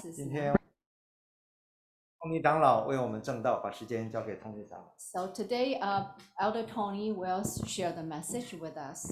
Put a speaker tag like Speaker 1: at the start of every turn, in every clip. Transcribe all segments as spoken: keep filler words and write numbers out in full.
Speaker 1: 今天Tony 长老为我们正道，把时间交给 Tony 长老。
Speaker 2: So today, uh, Elder Tony will share the message with us.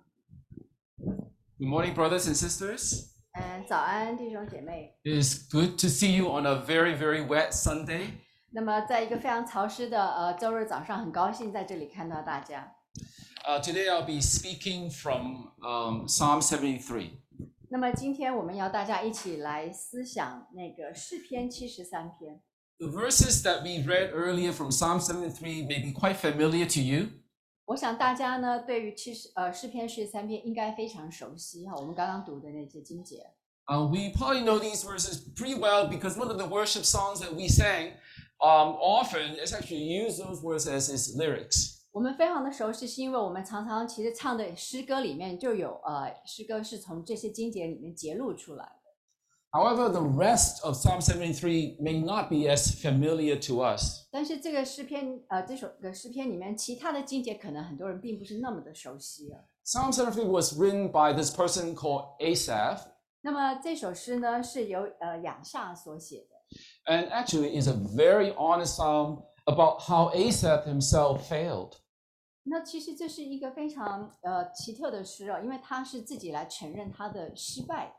Speaker 3: Good morning, brothers and sisters.
Speaker 2: 嗯，早安，弟兄姐妹。
Speaker 3: It is good to see you on a very, very wet Sunday.
Speaker 2: 那么，在一个非常潮湿的呃周日早上，很高兴在这里看到大家。
Speaker 3: Uh, today I'll be speaking from um, Psalm seventy-three.
Speaker 2: 那么今天我们要大家一起来思想那个诗篇七十三篇。
Speaker 3: The verses that we read earlier from Psalm seventy-three may be quite familiar to you.
Speaker 2: 我想大家呢，对于七十呃诗篇七十三篇应该非常熟悉哈，我们刚刚读的那些经节。
Speaker 3: Uh, we probably know these verses pretty well because one of the worship songs that we sang um, often is actually use those words as its lyrics.
Speaker 2: 我们非常的熟悉，是因为我们常常其实唱的诗歌里面就有呃诗歌是从这些经节里面节录出来的。
Speaker 3: However, the rest of Psalm seventy-three may not be as familiar to us.
Speaker 2: 但是这个诗篇呃这首个诗篇里面其他的经节可能很多人并不是那么的熟悉啊。
Speaker 3: Psalm seventy-three was written by this person called Asaph.
Speaker 2: 那么这首诗呢是由呃亚萨所写的。
Speaker 3: And actually is a very honest psalm about how Asaph himself failed.
Speaker 2: 那其实这是一个非常呃奇特的诗啊，因为他是自己来承认他的失败。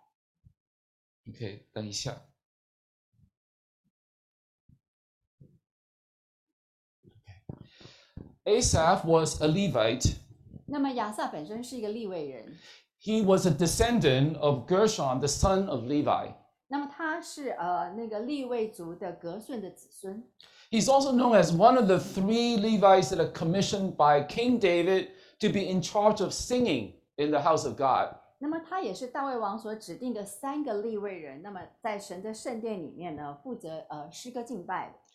Speaker 3: Okay, 等一下。Asaph was a Levite.
Speaker 2: 那么亚萨本身是一个利未人，
Speaker 3: He was a descendant of Gershon, the son of Levi.
Speaker 2: 那么他是呃那个利未族的革顺的子孙。
Speaker 3: He's also known as one of the three Levites that are commissioned by King David to be in charge of singing in the house of God.
Speaker 2: 那么他也是大卫王所指定的三个利未人，那么在神的圣殿里面呢，负责呃诗歌敬拜的。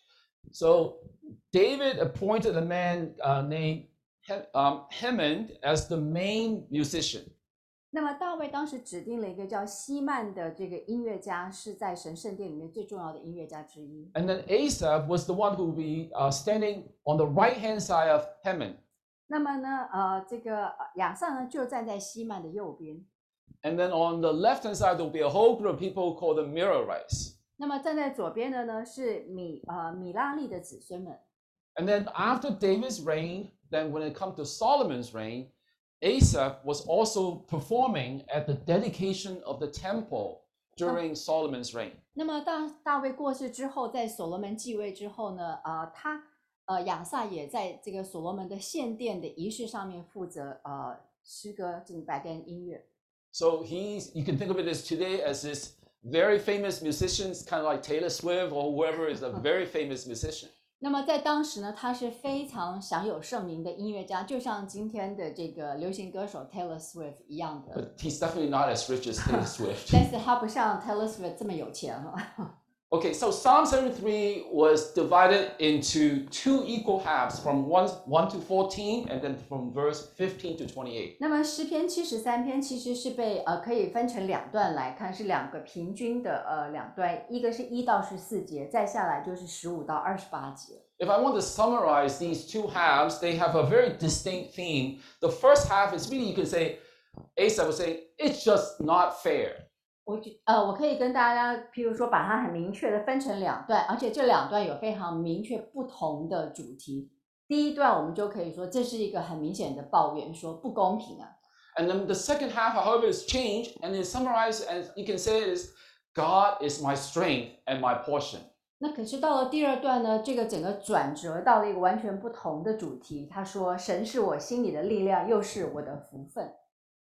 Speaker 3: So David appointed a man uh, named He- um, Heman as the main musician.
Speaker 2: 那么大卫当时指定了一个叫希曼的这个音乐家，是在神圣殿里面最重要的音乐家之一。
Speaker 3: And then Asaph was the one who would be uh, standing on the right-hand side of Heman.
Speaker 2: 那么呢，呃，这个呃亚萨呢就站在希曼的右边。
Speaker 3: And then on the left-hand side, there will be a whole group of people called the Merarites.
Speaker 2: 那么站在左边的呢是米呃米拉利的子孙们。
Speaker 3: And then after David's reign, then when it comes to Solomon's reign, Asaph was also performing at the dedication of the temple during Solomon's reign.
Speaker 2: 那么大大卫过世之后，在所罗门继位之后呢，呃，他呃亚萨也在这个所罗门的献殿的仪式上面负责呃诗歌敬拜跟音乐。
Speaker 3: So he's, you can think of it as today as this very famous musicians, kind of like Taylor Swift or whoever is a very famous musician.
Speaker 2: 那么在当时呢，他是非常享有盛名的音乐家，就像今天的这个流行歌手 Taylor Swift 一样的。
Speaker 3: But he's definitely not as rich as Taylor Swift.
Speaker 2: 但是他不像 Taylor Swift 这么有钱哈。
Speaker 3: Okay, so Psalm seventy-three was divided into two equal halves from one, one to fourteen and then from verse fifteen to twenty-eight.
Speaker 2: 那么诗篇七十三篇其实是被呃可以分成两段来看，是两个平均的呃两段，一个是一到十四节，再下来就是十五到二十八节。
Speaker 3: If I want to summarize these two halves, they have a very distinct theme. The first half is really, you can say, Asaph would say, it's just not fair.
Speaker 2: 我觉呃，我可以跟大家，譬如说，把它很明确的分成两段，而且这两段有非常明确不同的主题。第一段我们就可以说，这是一个很明显的抱怨，说不公平啊。
Speaker 3: And then the second half, however, is changed and is summarized as you can say it is, God is my strength and my portion.
Speaker 2: 那可是到了第二段呢，这个整个转折到了一个完全不同的主题。他说：“神是我心里的力量，又是我的福分。”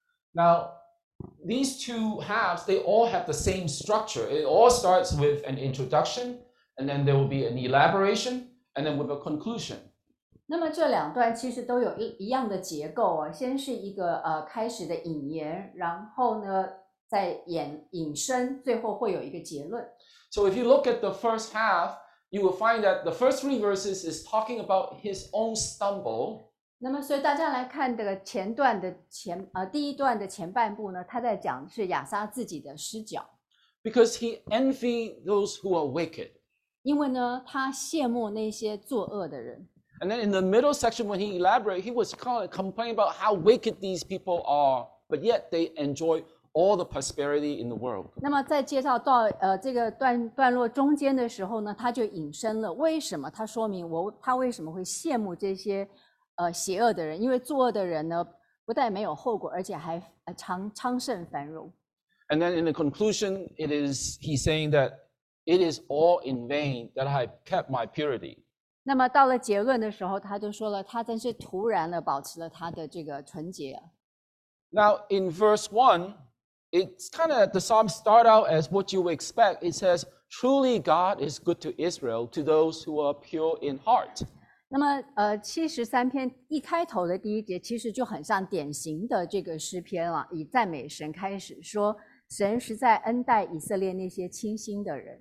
Speaker 3: Now, these two halves, they all have the same structure. It all starts with an introduction, and then there will be an elaboration, and then with a conclusion.
Speaker 2: 那么这两段其实都有一一样的结构啊，先是一个呃开始的引言，然后呢再引引申，最后会有一个结论。
Speaker 3: So if you look at the first half, you will find that the first three verses is talking about his own stumble.
Speaker 2: 那么，所以大家来看这个前段的前呃第一段的前半部呢，他在讲的是亚撒自己的失脚，
Speaker 3: Because he envied those who are wicked.
Speaker 2: 因为呢他羡慕那些作恶的人。
Speaker 3: And then in the middle section, when he elaborated, he was kind of complaining about how wicked these people are, but yet they enjoy all the prosperity in the world.
Speaker 2: 那么在介绍到呃这个段段落中间的时候呢，他就引申了为什么他说明我他为什么会羡慕这些呃邪恶的人，因为作恶的人呢不但没有后果，而且还呃昌昌盛繁荣。
Speaker 3: And then in the conclusion, it is he's saying that it is all in vain that I kept my purity.
Speaker 2: 那么到了结论的时候，他就说了，他真是突然的保持了他的这个纯洁啊。
Speaker 3: Now in verse one, it's kind of the Psalms start out as what you would expect. It says, "Truly God is good to Israel, to those who are pure in heart."
Speaker 2: 那么呃七十三篇一开头的第一节，其实就很像典型的这个诗篇啊，以赞美神开始，说神实在恩待以色列那些清心的人。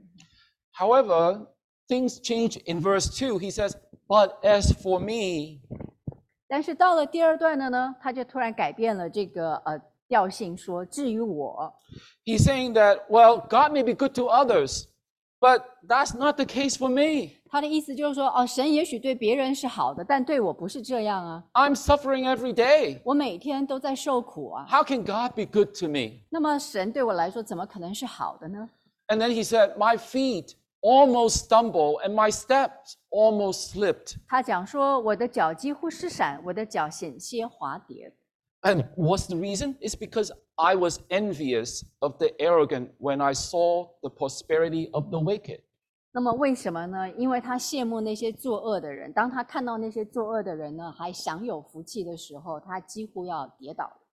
Speaker 3: However, things change in verse two. He says, "But as for me,"
Speaker 2: 但是到了第二段的呢，他就突然改变了这个呃调性，说至于我，
Speaker 3: he's saying that, well, God may be good to others, but that's not the case for me.
Speaker 2: 他的意思就是说，哦，神也许对别人是好的，但对我不是这样啊，
Speaker 3: I'm suffering every day.
Speaker 2: 我每天都在受苦啊。
Speaker 3: How can God be good to me?
Speaker 2: 那么神对我来说怎么可能是好的呢？
Speaker 3: And then he said, my feet almost stumble and my steps almost slipped.
Speaker 2: 他讲说，我的脚几乎失闪，我的脚险些滑跌。
Speaker 3: And what's the reason? It's because I was envious of the arrogant when I saw the prosperity of the wicked.
Speaker 2: 那么为什么呢？因为他羡慕那些作恶的人，当他看到那些作恶的人呢，还享有福气的时候，他几乎要跌倒了。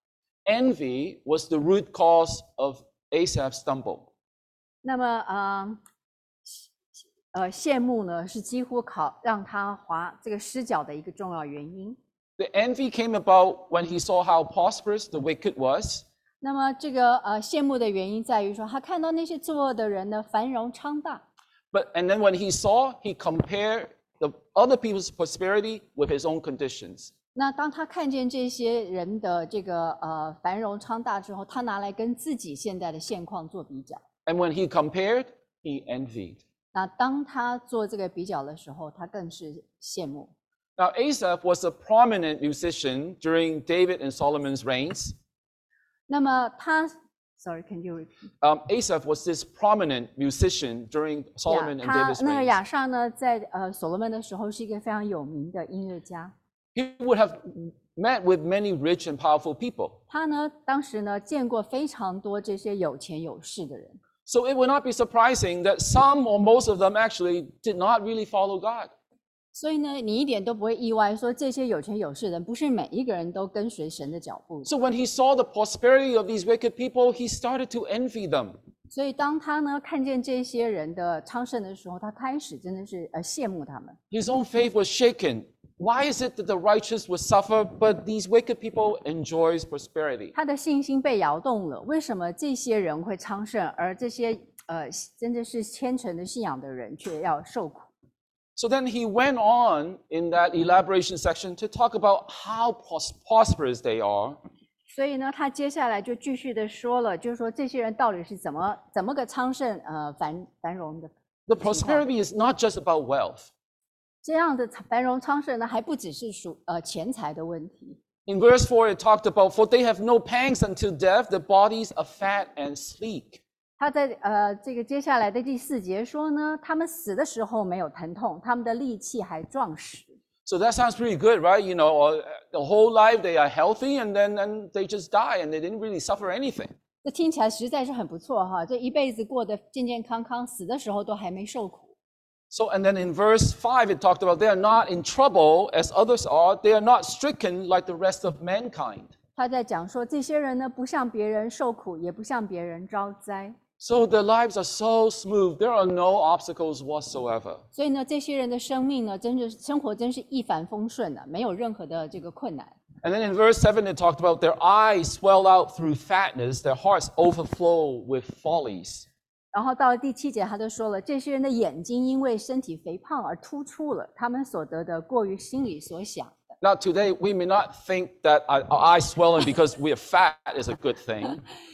Speaker 3: Envy was the root cause of Asaph's stumble.
Speaker 2: 那么，呃，呃，羡慕呢，是几乎考让他滑这个失脚的一个重要原因。
Speaker 3: The envy came about when he saw how prosperous the wicked was.
Speaker 2: 那么，这个呃羡慕的原因在于说，他看到那些作恶的人呢，繁荣昌大。
Speaker 3: But and then when he saw, he compared the other people's prosperity with his own conditions.
Speaker 2: 那当他看见这些人的这个呃繁荣昌大之后，他拿来跟自己现在的现况做比较。
Speaker 3: And when he compared, he envied.
Speaker 2: 那当他做这个比较的时候，他更是羡慕。
Speaker 3: Now, Asaph was a prominent musician during David and Solomon's reigns.
Speaker 2: 那么他 ，sorry，can you repeat？
Speaker 3: Um, Asaph was this prominent musician during Solomon and
Speaker 2: 他
Speaker 3: David's
Speaker 2: 那个
Speaker 3: reigns.
Speaker 2: 亚萨呢，在呃所罗门的时候是一个非常有名的音乐家。
Speaker 3: He would have met with many rich and powerful people.
Speaker 2: 他呢，当时呢见过非常多这些有钱有势的人，
Speaker 3: So it would not be surprising that some or most of them actually did not really follow God.
Speaker 2: 所以呢，你一点都不会意外，说这些有钱有势的人不是每一个人都跟随神的脚步。
Speaker 3: So when he saw the prosperity of these wicked people, he started to envy them.
Speaker 2: 所以当他呢看见这些人的昌盛的时候，他开始真的是呃羡慕他们。
Speaker 3: His own faith was shaken. Why is it that the righteous will suffer, but these wicked people enjoys prosperity?
Speaker 2: 他的信心被摇动了。为什么这些人会昌盛，而这些呃真的是虔诚的信仰的人却要受苦？
Speaker 3: So then he went on in that elaboration section to talk about how pros- prosperous they are.
Speaker 2: 所以呢，他接下来就继续的说了，就是说这些人到底是怎么怎么个昌盛呃繁繁荣的？
Speaker 3: The prosperity is not just about wealth.
Speaker 2: 这样的繁荣昌盛呢，还不只是属呃钱财的问题。
Speaker 3: In verse four, it talked about, for they have no pangs until death, their bodies are fat and sleek.
Speaker 2: 他在呃这个接下来的第四节说呢，他们死的时候没有疼痛，他们的力气还壮实。
Speaker 3: So that sounds pretty good, right? You know, uh, the whole life they are healthy and then and they just die and they didn't really suffer anything.
Speaker 2: 这听起来实在是很不错哈，这一辈子过得健健康康，死的时候都还没受苦。
Speaker 3: So, and then in verse five, it talked about they are not in trouble as others are. They are not stricken like the rest of mankind.
Speaker 2: 他在讲说，这些人呢，不向别人受苦，也不向别人招灾。
Speaker 3: So their lives are so smooth. There are no obstacles whatsoever.
Speaker 2: 所以呢，这些人的生命呢，真的是生活真是一帆风顺的，没有任何的这个困难。
Speaker 3: And then in verse seven, it talked about their eyes swell out through fatness. Their hearts overflow with follies.
Speaker 2: 然后到了第七节，他就说了，这些人的眼睛因为身体肥胖而突出了，他们所得的过于心里所想的。
Speaker 3: Now, today, we may not think that our our eyes swelling because we are fat is a good thing.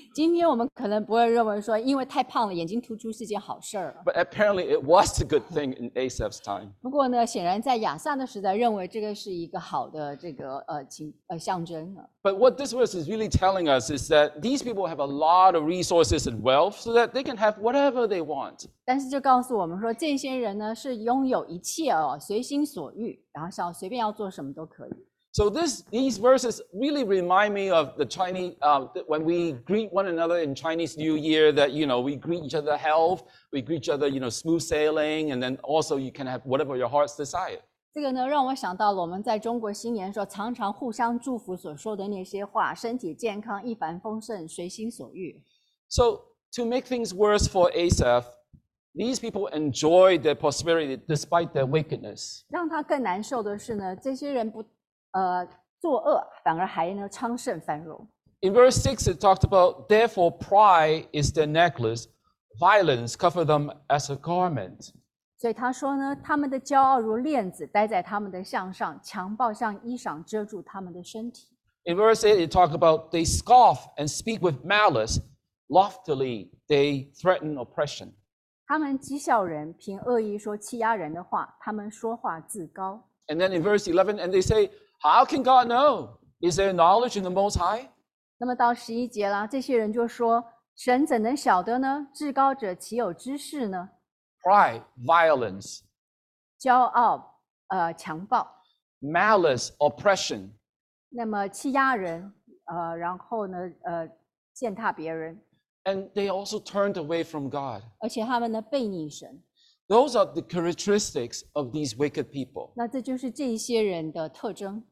Speaker 2: 今天我们可能不会认为说，因为太胖了，眼睛突出是件好事儿。
Speaker 3: But apparently it was a good thing in Asaph's time.
Speaker 2: 不过呢，显然在亚萨的时代，认为这个是一个好的这个呃情呃象征啊。
Speaker 3: But what this verse is really telling us is that these people have a lot of resources and wealth so that they can have whatever they want.
Speaker 2: 但是就告诉我们说，这些人呢是拥有一切哦，随心所欲，然后想随便要做什么都可以。
Speaker 3: So this, these verses really remind me of the Chinese, uh, when we greet one another in Chinese New Year, that, you know, we greet each other health, we greet each other, you know, smooth sailing, and then also you can have whatever your heart's desire.
Speaker 2: 这个呢，让我想到了我们在中国新年的时候，常常互相祝福所说的那些话：身体健康、一帆风顺、随心所欲。
Speaker 3: So to make things worse for Asaph, these people enjoyed their prosperity despite their wickedness.
Speaker 2: 让他更难受的是呢，这些人不呃作恶，反而还呢昌盛繁荣。
Speaker 3: In verse six, it talked about, therefore pride is their necklace, violence cover them as a garment.
Speaker 2: 所以他说呢，他们的骄傲如链子，戴在他们的项上；强暴像衣裳遮住他们的身体。
Speaker 3: In verse eight, it talked about, they scoff and speak with malice, loftily they threaten oppression.
Speaker 2: 他们讥笑人，凭恶意说欺压人的话，他们说话自高。
Speaker 3: And then in verse eleven, and they say, how can God know? Is there knowledge in the Most High?
Speaker 2: 那么到十一节啦，这些人就说：神怎能晓得呢？至高者岂有知识呢？
Speaker 3: Pride, violence,
Speaker 2: 骄傲，呃，强暴，
Speaker 3: malice, oppression.
Speaker 2: 那么欺压人，呃，然后呢，呃，践踏别人，
Speaker 3: And they also turned away from God.
Speaker 2: 而且他们呢背逆神。
Speaker 3: Those are the characteristics of these wicked people.
Speaker 2: 那这就是这一些人的特征。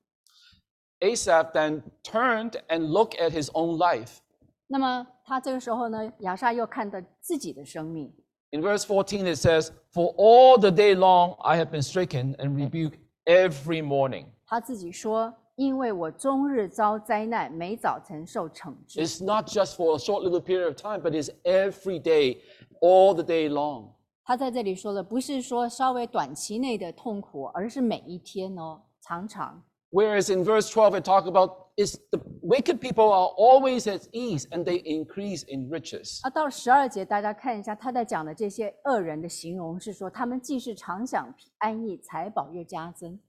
Speaker 3: Asaph then turned and looked at his own life.
Speaker 2: 那么他这个时候呢，亚萨又看到自己的生命。
Speaker 3: In verse fourteen, it says, for all the day long I have been stricken and rebuked every morning.
Speaker 2: 他自己说：因为我终日遭灾难，每早晨受惩治。
Speaker 3: It's not just for a short little period of time, but it's every day, all the day long.
Speaker 2: 他在这里说的不是说稍微短期内的痛苦，而是每一天哦，常常。
Speaker 3: Whereas in verse twelve, it talks about is the wicked people are always at ease and they increase in riches.
Speaker 2: 啊，到十二节，大家看一下，他在讲的这些恶人的形容是说，他们既是常享安逸，财宝越加增。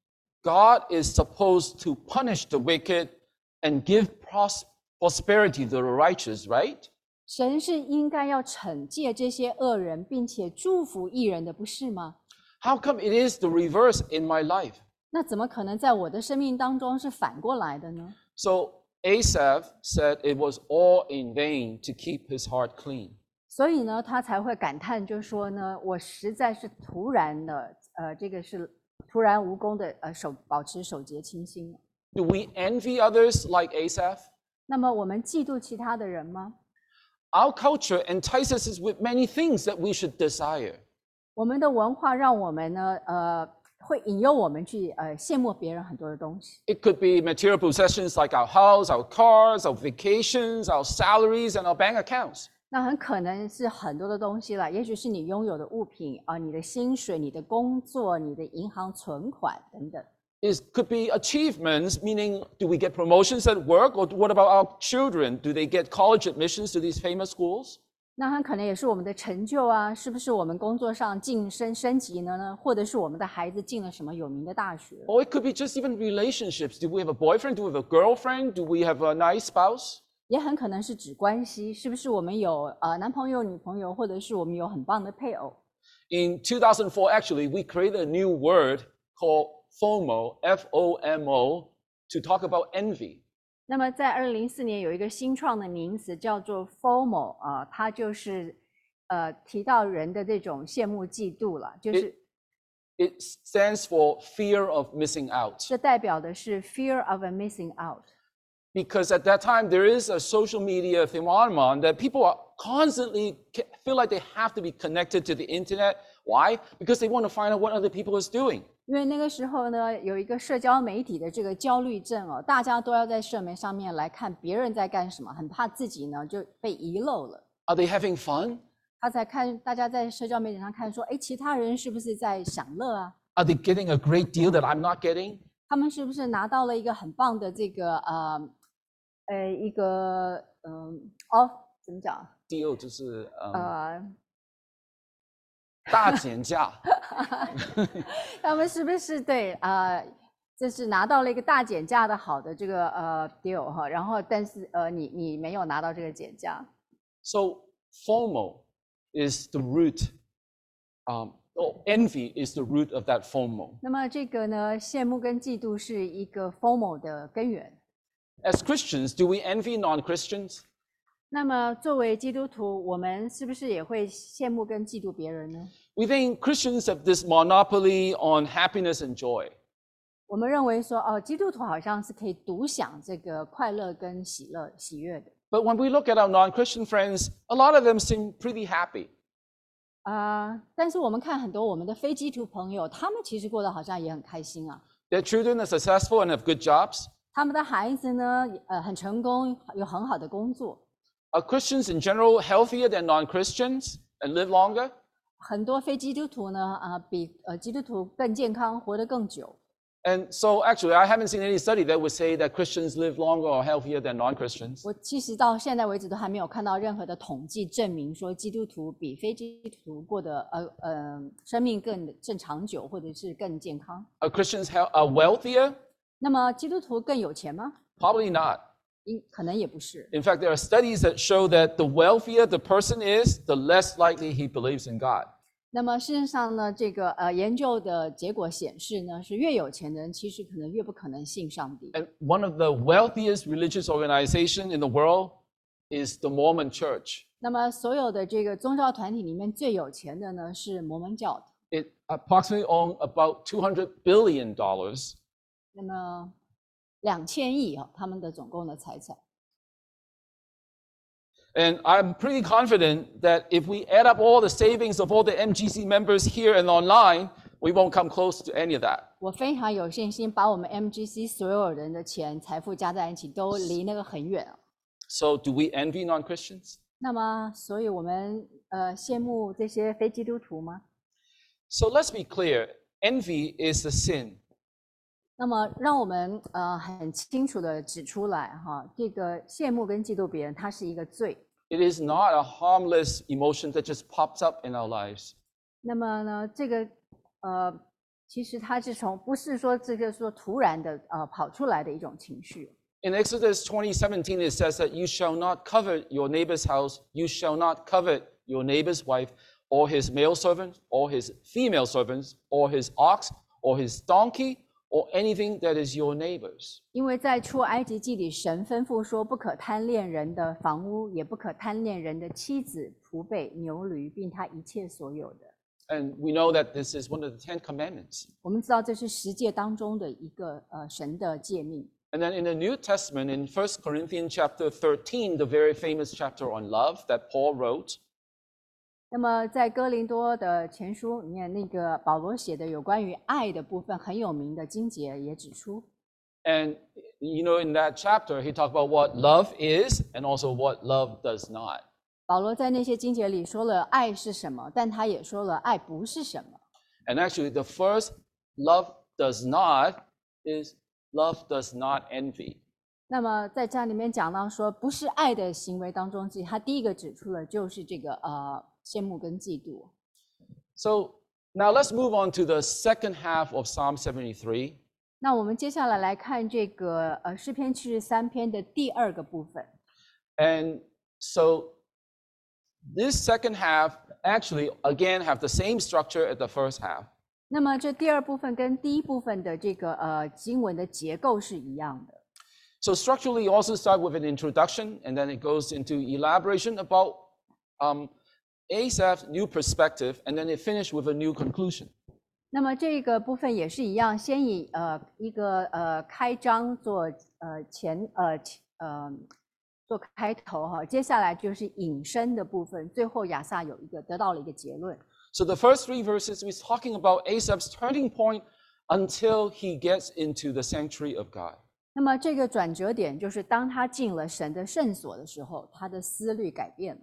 Speaker 3: God is supposed to punish the wicked and give pros- prosperity to the righteous, right?
Speaker 2: 神是应该要惩戒这些恶人，并且祝福义人的，不是吗？
Speaker 3: How come it is the reverse in my life?
Speaker 2: 那怎么可能在我的生命当中是反过来的呢？
Speaker 3: So Asaph said it was all in vain to keep his heart clean.
Speaker 2: 所以呢，他才会感叹，就说呢，我实在是突然的，呃，这个是突然无功的，呃，守保持守节清心。
Speaker 3: Do we envy others like Asaph?
Speaker 2: 那么我们嫉妒其他的人吗？
Speaker 3: Our culture entices us with many things that we should desire.
Speaker 2: 我们的文化让我们呢，呃，会引诱我们去呃羡慕别人很多的东西。
Speaker 3: It could be material possessions like our house, our cars, our vacations, our salaries, and our bank accounts.
Speaker 2: 那很可能是很多的东西了，也许是你拥有的物品啊、呃，你的薪水、你的工作、你的银行存款等等。
Speaker 3: It could be achievements, meaning do we get promotions at work, or what about our children? Do they get college admissions to these famous schools?
Speaker 2: 那很可能也是我们的成就啊，是不是我们工作上晋升升级了呢？或者是我们的孩子进了什么有名的大学？
Speaker 3: Or it could be just even relationships. Do we have a boyfriend? Do we have a girlfriend? Do we have a nice spouse?
Speaker 2: 也很可能是指关系，是不是我们有呃男朋友、女朋友，或者是我们有很棒的配偶？
Speaker 3: In two thousand four, actually, we created a new word called FOMO, F O M O, to talk about envy.
Speaker 2: 那么在二零零四年有一个新创的名词叫做 FOMO 啊、呃，它就是呃提到人的这种羡慕嫉妒了，就是
Speaker 3: It stands for fear of missing out.
Speaker 2: 这代表的是 fear of a missing out。
Speaker 3: Because at that time, there is a social media phenomenon that people are constantly feel like they have to be connected to the internet. Why? Because they want to find out what other people is doing.
Speaker 2: 因为那个时候呢，有一个社交媒体的这个焦虑症哦，大家都要在社媒上面来看别人在干什么，很怕自己呢就被遗漏了。
Speaker 3: Are they having fun?
Speaker 2: 他在看，大家在社交媒体上看说，哎，其他人是不是在享乐啊？
Speaker 3: Are they getting a great deal that I'm not getting?
Speaker 2: 他们是不是拿到了一个很棒的这个呃呃一个嗯哦怎么讲？
Speaker 3: deal 就是嗯
Speaker 2: 呃，
Speaker 3: 大减价。
Speaker 2: 他们是不是对呃，就是拿到了一个大减价的好的这个呃 deal 哈，然后但是呃你你没有拿到这个减价。
Speaker 3: So FOMO is the root, um, or envy is the root of that FOMO.
Speaker 2: 那么这个呢，羡慕跟嫉妒是一个 FOMO 的根源。
Speaker 3: As Christians, do we envy non-Christians?
Speaker 2: 那么作为基督徒，我们是不是也会羡慕跟嫉妒别人呢？
Speaker 3: We think Christians have this monopoly on happiness and joy.
Speaker 2: 我们认为说，哦，基督徒好像是可以独享这个快乐跟喜乐、喜悦的。
Speaker 3: But when we look at our non-Christian friends, a lot of them seem pretty happy.
Speaker 2: 啊、但是我们看很多我们的非基督徒朋友，他们其实过得好像也很开心啊。
Speaker 3: Their children are successful and have good jobs.
Speaker 2: 他们的孩子呢，呃，很成功，有很好的工作。
Speaker 3: Are Christians in general healthier than non-Christians and live longer?
Speaker 2: 很多非基督徒呢，啊、比呃基督徒更健康，活得更久。
Speaker 3: And so actually, I haven't seen any study that would say that Christians live longer or healthier than non-Christians.
Speaker 2: 我其实到现在为止都还没有看到任何的统计证明说基督徒比非基督徒过得呃呃生命更更长久，或者是更健康。
Speaker 3: Are Christians hel- are wealthier?
Speaker 2: 那么基督徒更有钱吗？
Speaker 3: Probably not.
Speaker 2: 应可能也不是。
Speaker 3: In fact, there are studies that show that the wealthier the person is, the less likely he believes in God.
Speaker 2: 那么事实上呢，这个呃研究的结果显示呢，是越有钱的人其实可能越不可能信上帝。
Speaker 3: And one of the wealthiest religious organizations in the world is the Mormon Church.
Speaker 2: 那么所有的这个宗教团体里面最有钱的呢是摩门教的。
Speaker 3: It approximately owns about two hundred billion dollars.
Speaker 2: 那么两千亿啊，他们的总共的财产。
Speaker 3: And I'm pretty confident that if we add up all the savings of all the M G C members here and online, we won't come close to any of that.
Speaker 2: 我非常有信心，把我们 M G C 所有人的钱财富加在一起，都离那个很远啊。
Speaker 3: So do we envy non-Christians?
Speaker 2: 那么，所以我们呃羡慕这些非基督徒吗？
Speaker 3: So let's be clear, envy is a sin.
Speaker 2: 那么，让我们呃很清楚的指出来哈，这个羡慕跟嫉妒别人，它是一个罪。
Speaker 3: It is not a harmless emotion that just pops up in our lives.
Speaker 2: 那么呢，这个呃，其实它是从不是说这个说突然的呃跑出来的一种情绪。
Speaker 3: In Exodus twenty seventeen, it says that you shall not covet your neighbor's house, you shall not covet your neighbor's wife, or his male servant, or his female servants, or his ox, or his donkey, or anything that is your neighbor's.
Speaker 2: 因为在出埃及记里，神吩咐说，不可贪恋人的房屋，也不可贪恋人的妻子、仆婢、牛驴，并他一切所有的。
Speaker 3: And we know that this is one of the Ten Commandments.
Speaker 2: 我们知道这是十诫当中的一个呃神的诫命。
Speaker 3: And then in the New Testament, in First Corinthians chapter thirteen, the very famous chapter on love that Paul wrote,
Speaker 2: 那么在哥林多的前书里面，那个保罗写的有关于爱的部分很有名的经节也指出，
Speaker 3: and you know, in that chapter, he talked about what love is and also what love does not.
Speaker 2: 保罗在那些经节里说了爱是什么，但他也说了爱不是什么。
Speaker 3: And actually, the first love does not is love does not envy.
Speaker 2: 那么在这里面讲到说，不是爱的行为当中，其实他第一个指出的就是这个呃羡慕跟嫉妒。
Speaker 3: So now let's move on to the second half of Psalm seventy-three.
Speaker 2: 那我们接下来来看这个呃诗篇七十三篇的第二个部分。
Speaker 3: And so this second half actually, again, have the same structure as the first half.
Speaker 2: 那么这第二部分跟第一部分的这个呃经文的结构是一样的。
Speaker 3: So structurally, you also start with an introduction, and then it goes into elaboration about um, Asaph's new perspective, and then it finished with a new conclusion.
Speaker 2: 那么这个部分也是一样，先以呃一个呃开章做呃前呃呃做开头哈，接下来就是引申的部分，最后亚萨有一个得到了一个结论。
Speaker 3: So the first three verses is talking about Asaph's turning point until he gets into the sanctuary of God.
Speaker 2: 那么这个转折点就是当他进了神的圣所的时候，他的思虑改变了。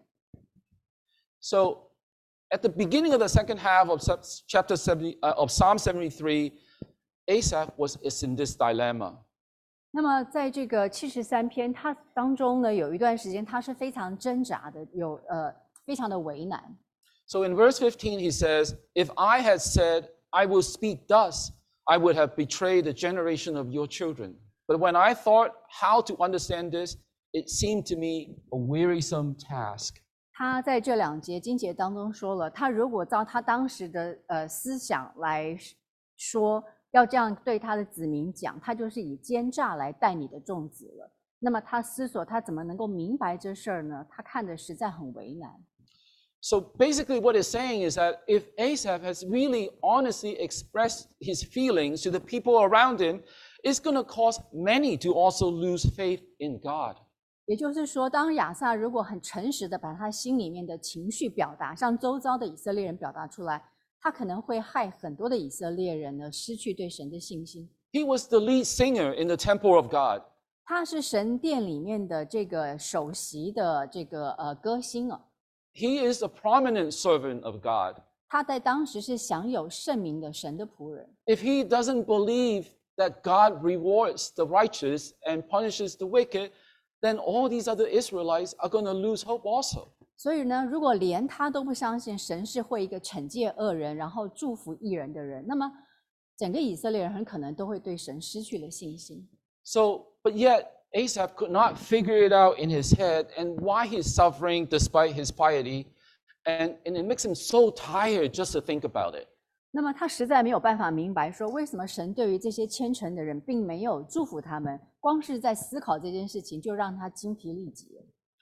Speaker 3: So at the beginning of the second half of chapter seventy uh, of Psalm seventy-three, Asaph was is in this dilemma.
Speaker 2: 那么在这个七十三篇，它当中呢，有一段时间他是非常挣扎的，有呃非常的为难。
Speaker 3: So in verse fifteen, he says, "If I had said, I will speak thus, I would have betrayed the generation of your children. But when I thought how to understand this, it seemed to me a wearisome task."
Speaker 2: 他在这两节经节当中说了，他如果照他当时的呃思想来说，要这样对他的子民讲，他就是以奸诈来待你的众子了。那么他思索，他怎么能够明白这事儿呢？他看的实在很为难。
Speaker 3: So basically what it's saying is that if Asaph has really honestly expressed his feelings to the people around him, it's going to cause many to also lose faith in God.
Speaker 2: 也就是说，当亚萨如果很诚实的把他心里面的情绪表达，向周遭的以色列人表达出来，他可能会害很多的以色列人呢失去对神的信心。
Speaker 3: He was the lead singer in the temple of God.
Speaker 2: 他是神殿里面的这个首席的这个呃歌星啊。
Speaker 3: He is a prominent servant of God.
Speaker 2: 他在当时是享有圣名的神的仆人。
Speaker 3: If he doesn't believe that God rewards the righteous and punishes the wicked, then all these other Israelites are going to lose hope also.
Speaker 2: 所以呢，如果连他都不相信神是会一个惩戒恶人，然后祝福义人的人，那么整个以色列人很可能都会对神失去了信心。
Speaker 3: So, but yet Asaph could not figure it out in his head and why he's suffering despite his piety, and, and it makes him so tired just to think about it.
Speaker 2: 那么他实在没有办法明白说，为什么神对于这些虔诚的人并没有祝福他们，光是在思考这件事情就让他精疲力竭。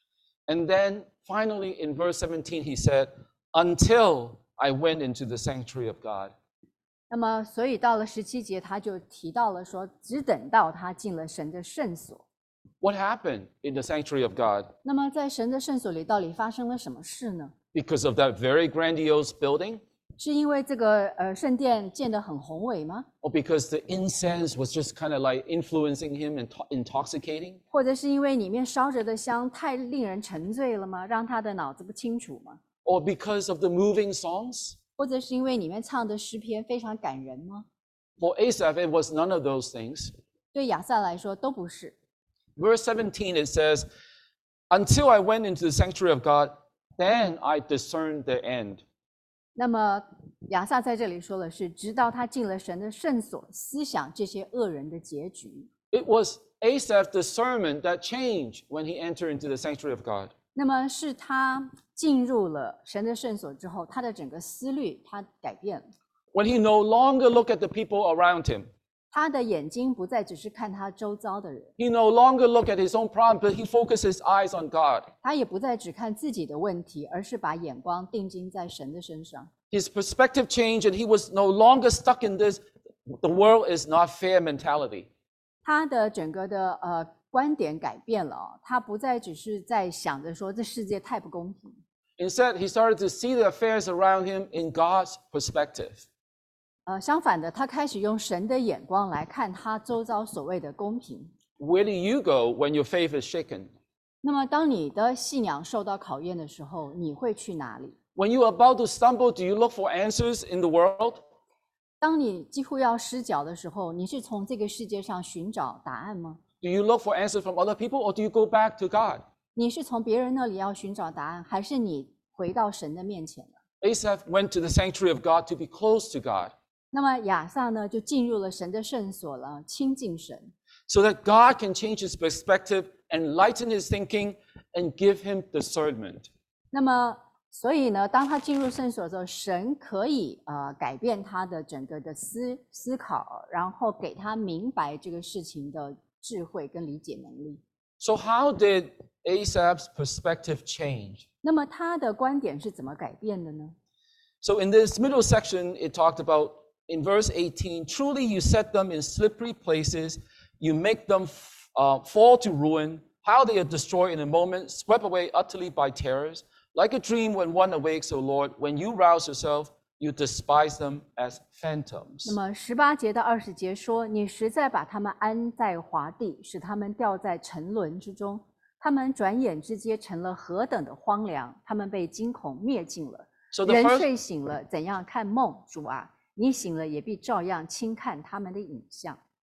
Speaker 3: And then finally in verse seventeen he said, "Until I went into the sanctuary of God."
Speaker 2: 那么所以到了十七节他就提到了说，只等到他进了神的圣所。
Speaker 3: What happened in the sanctuary of God?
Speaker 2: 那么在神的圣所里到底发生了什么事呢？
Speaker 3: Because of that very grandiose building?
Speaker 2: 是因为这个呃圣殿建得很宏伟吗？
Speaker 3: Or because the incense was just kind of like influencing him and to- intoxicating?
Speaker 2: 或者是因为里面烧着的香太令人沉醉了吗？让他的脑子不清楚吗？
Speaker 3: Or because of the moving songs?
Speaker 2: 或者是因为里面唱的诗篇非常感人吗？
Speaker 3: For Asaph, it was none of those things.
Speaker 2: 对亚萨来说都不是。
Speaker 3: Verse seventeen, it says, "Until I went into the sanctuary of God, then I discerned the end."
Speaker 2: 那么亚萨在这里说的是，直到他进了神的圣所，思想这些恶人的结局。
Speaker 3: It was Asaph's discernment that changed when he entered into the sanctuary of God.
Speaker 2: 那么是他进入了神的圣所之后，他的整个思虑他改变了，
Speaker 3: When he no longer looked at the people around him.
Speaker 2: 他的眼睛不再只是看他周遭的人，
Speaker 3: He no longer looked at his own problem, but he focused his eyes on God.
Speaker 2: 他也不再只看自己的问题，而是把眼光定睛在神的身上。
Speaker 3: His perspective changed, and he was no longer stuck in this "the world is not fair" mentality.
Speaker 2: 他的整个的呃观点改变了、哦，他不再只是在想着说这世界太不公平，
Speaker 3: Instead, he started to see the affairs around him in God's perspective.
Speaker 2: 呃，相反的，他开始用神的眼光来看他周遭所谓的公平。
Speaker 3: Where do you go when your faith is shaken?
Speaker 2: 那么，当你的信仰受到考验的时候，你会去哪里？
Speaker 3: When you're about to stumble, do you look for answers in the world?
Speaker 2: 当你几乎要失脚的时候，你是从这个世界上寻找答案吗？
Speaker 3: Do you look for answers from other people, or do you go back to God?
Speaker 2: 你是从别人那里要寻找答案，还是你回到神的面前了？
Speaker 3: Asaph went to the sanctuary of God to be close to God,
Speaker 2: 那么亚萨呢，就进入了神的圣所了，亲近神，
Speaker 3: so that God can change his perspective, enlighten his thinking, and give him discernment.
Speaker 2: 那么，所以呢，当他进入圣所的时候，神可以呃改变他的整个的思思考，然后给他明白这个事情的智慧跟理解能力。
Speaker 3: So how did Asaph's perspective change?
Speaker 2: 那么他的观点是怎么改变的呢？
Speaker 3: So in this middle section, it talked about in verse eighteen, "Truly you set them in slippery places, you make them uh, fall to ruin. How they are destroyed in a moment, swept away utterly by terrors. Like a dream when one awakes, O Lord, when you rouse yourself, you despise them as phantoms."
Speaker 2: 那么十八节到二十节说，你实在把他们安在华地，使他们掉在沉沦之中。他们转眼之间成了何等的荒凉！他们被惊恐灭尽了。
Speaker 3: So the
Speaker 2: 人
Speaker 3: first,
Speaker 2: 睡醒了，怎样看梦？主啊，你醒了也必照样轻看他们的影像。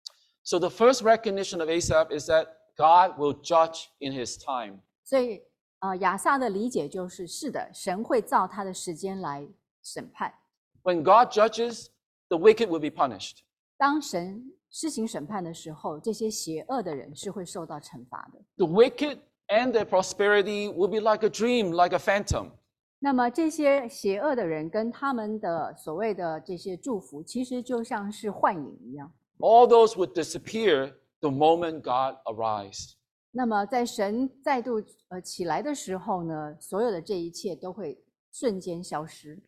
Speaker 3: So the first recognition of Asaph is that God will judge in his time.
Speaker 2: 所以，呃，亚萨的理解就是，是的，神会照他的时间来审判。
Speaker 3: When God judges, the wicked will be punished.
Speaker 2: 当神施行审判的时候，这些邪恶的人是会受到惩罚的。
Speaker 3: The wicked and their prosperity will be like a dream, like a phantom.
Speaker 2: 那么这些邪恶的人跟他们的所谓的这些祝福，其实就像是幻影一样。
Speaker 3: All those would disappear the moment God arrives.
Speaker 2: 那么在神再度呃起来的时候呢，所有的这一切都会瞬间消失。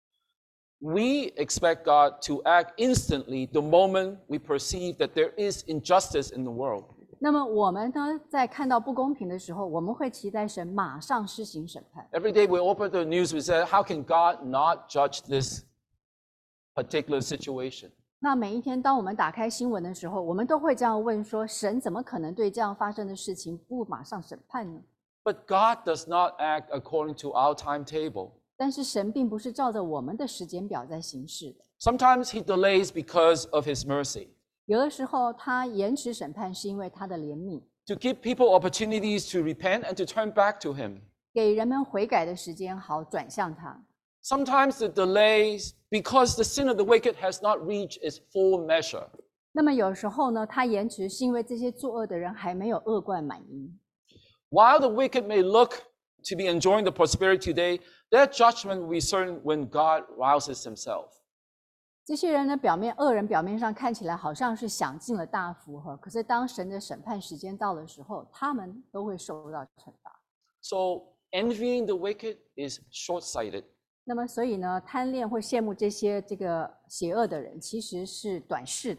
Speaker 3: We expect God to act instantly the moment we perceive that there is injustice in the world.
Speaker 2: 那么我们呢，在看到不公平的时候，我们会期待神马上施行审判。
Speaker 3: Every day we open the news, we say, how can God not judge this particular situation?
Speaker 2: 那每一天，当我们打开新闻的时候，我们都会这样问说：神怎么可能对这样发生的事情不马上审判呢？
Speaker 3: But God does not act according to our timetable.
Speaker 2: 但是神并不是照着我们的时间表在行事的。
Speaker 3: Sometimes he delays because of his mercy,
Speaker 2: 有的时候，他延迟审判是因为他的怜悯，
Speaker 3: to give people opportunities to repent and to turn back to him.
Speaker 2: 给人们悔改的时间，好转向他。
Speaker 3: Sometimes the delays because the sin of the wicked has not reached its full measure.
Speaker 2: 那么有时候呢，他延迟是因为这些作恶的人还没有恶贯满盈。
Speaker 3: While the wicked may look to be enjoying the prosperity today, their judgment will be certain when God rouses himself.
Speaker 2: 这些人呢，表面恶人表面上看起来好像是享尽了大福哈，可是当神的审判时间到的时候，他们都会受到惩罚。
Speaker 3: So envying the wicked is short-sighted.
Speaker 2: 那么，所以呢，贪恋或羡慕这些这个邪恶的人，其实是短视的。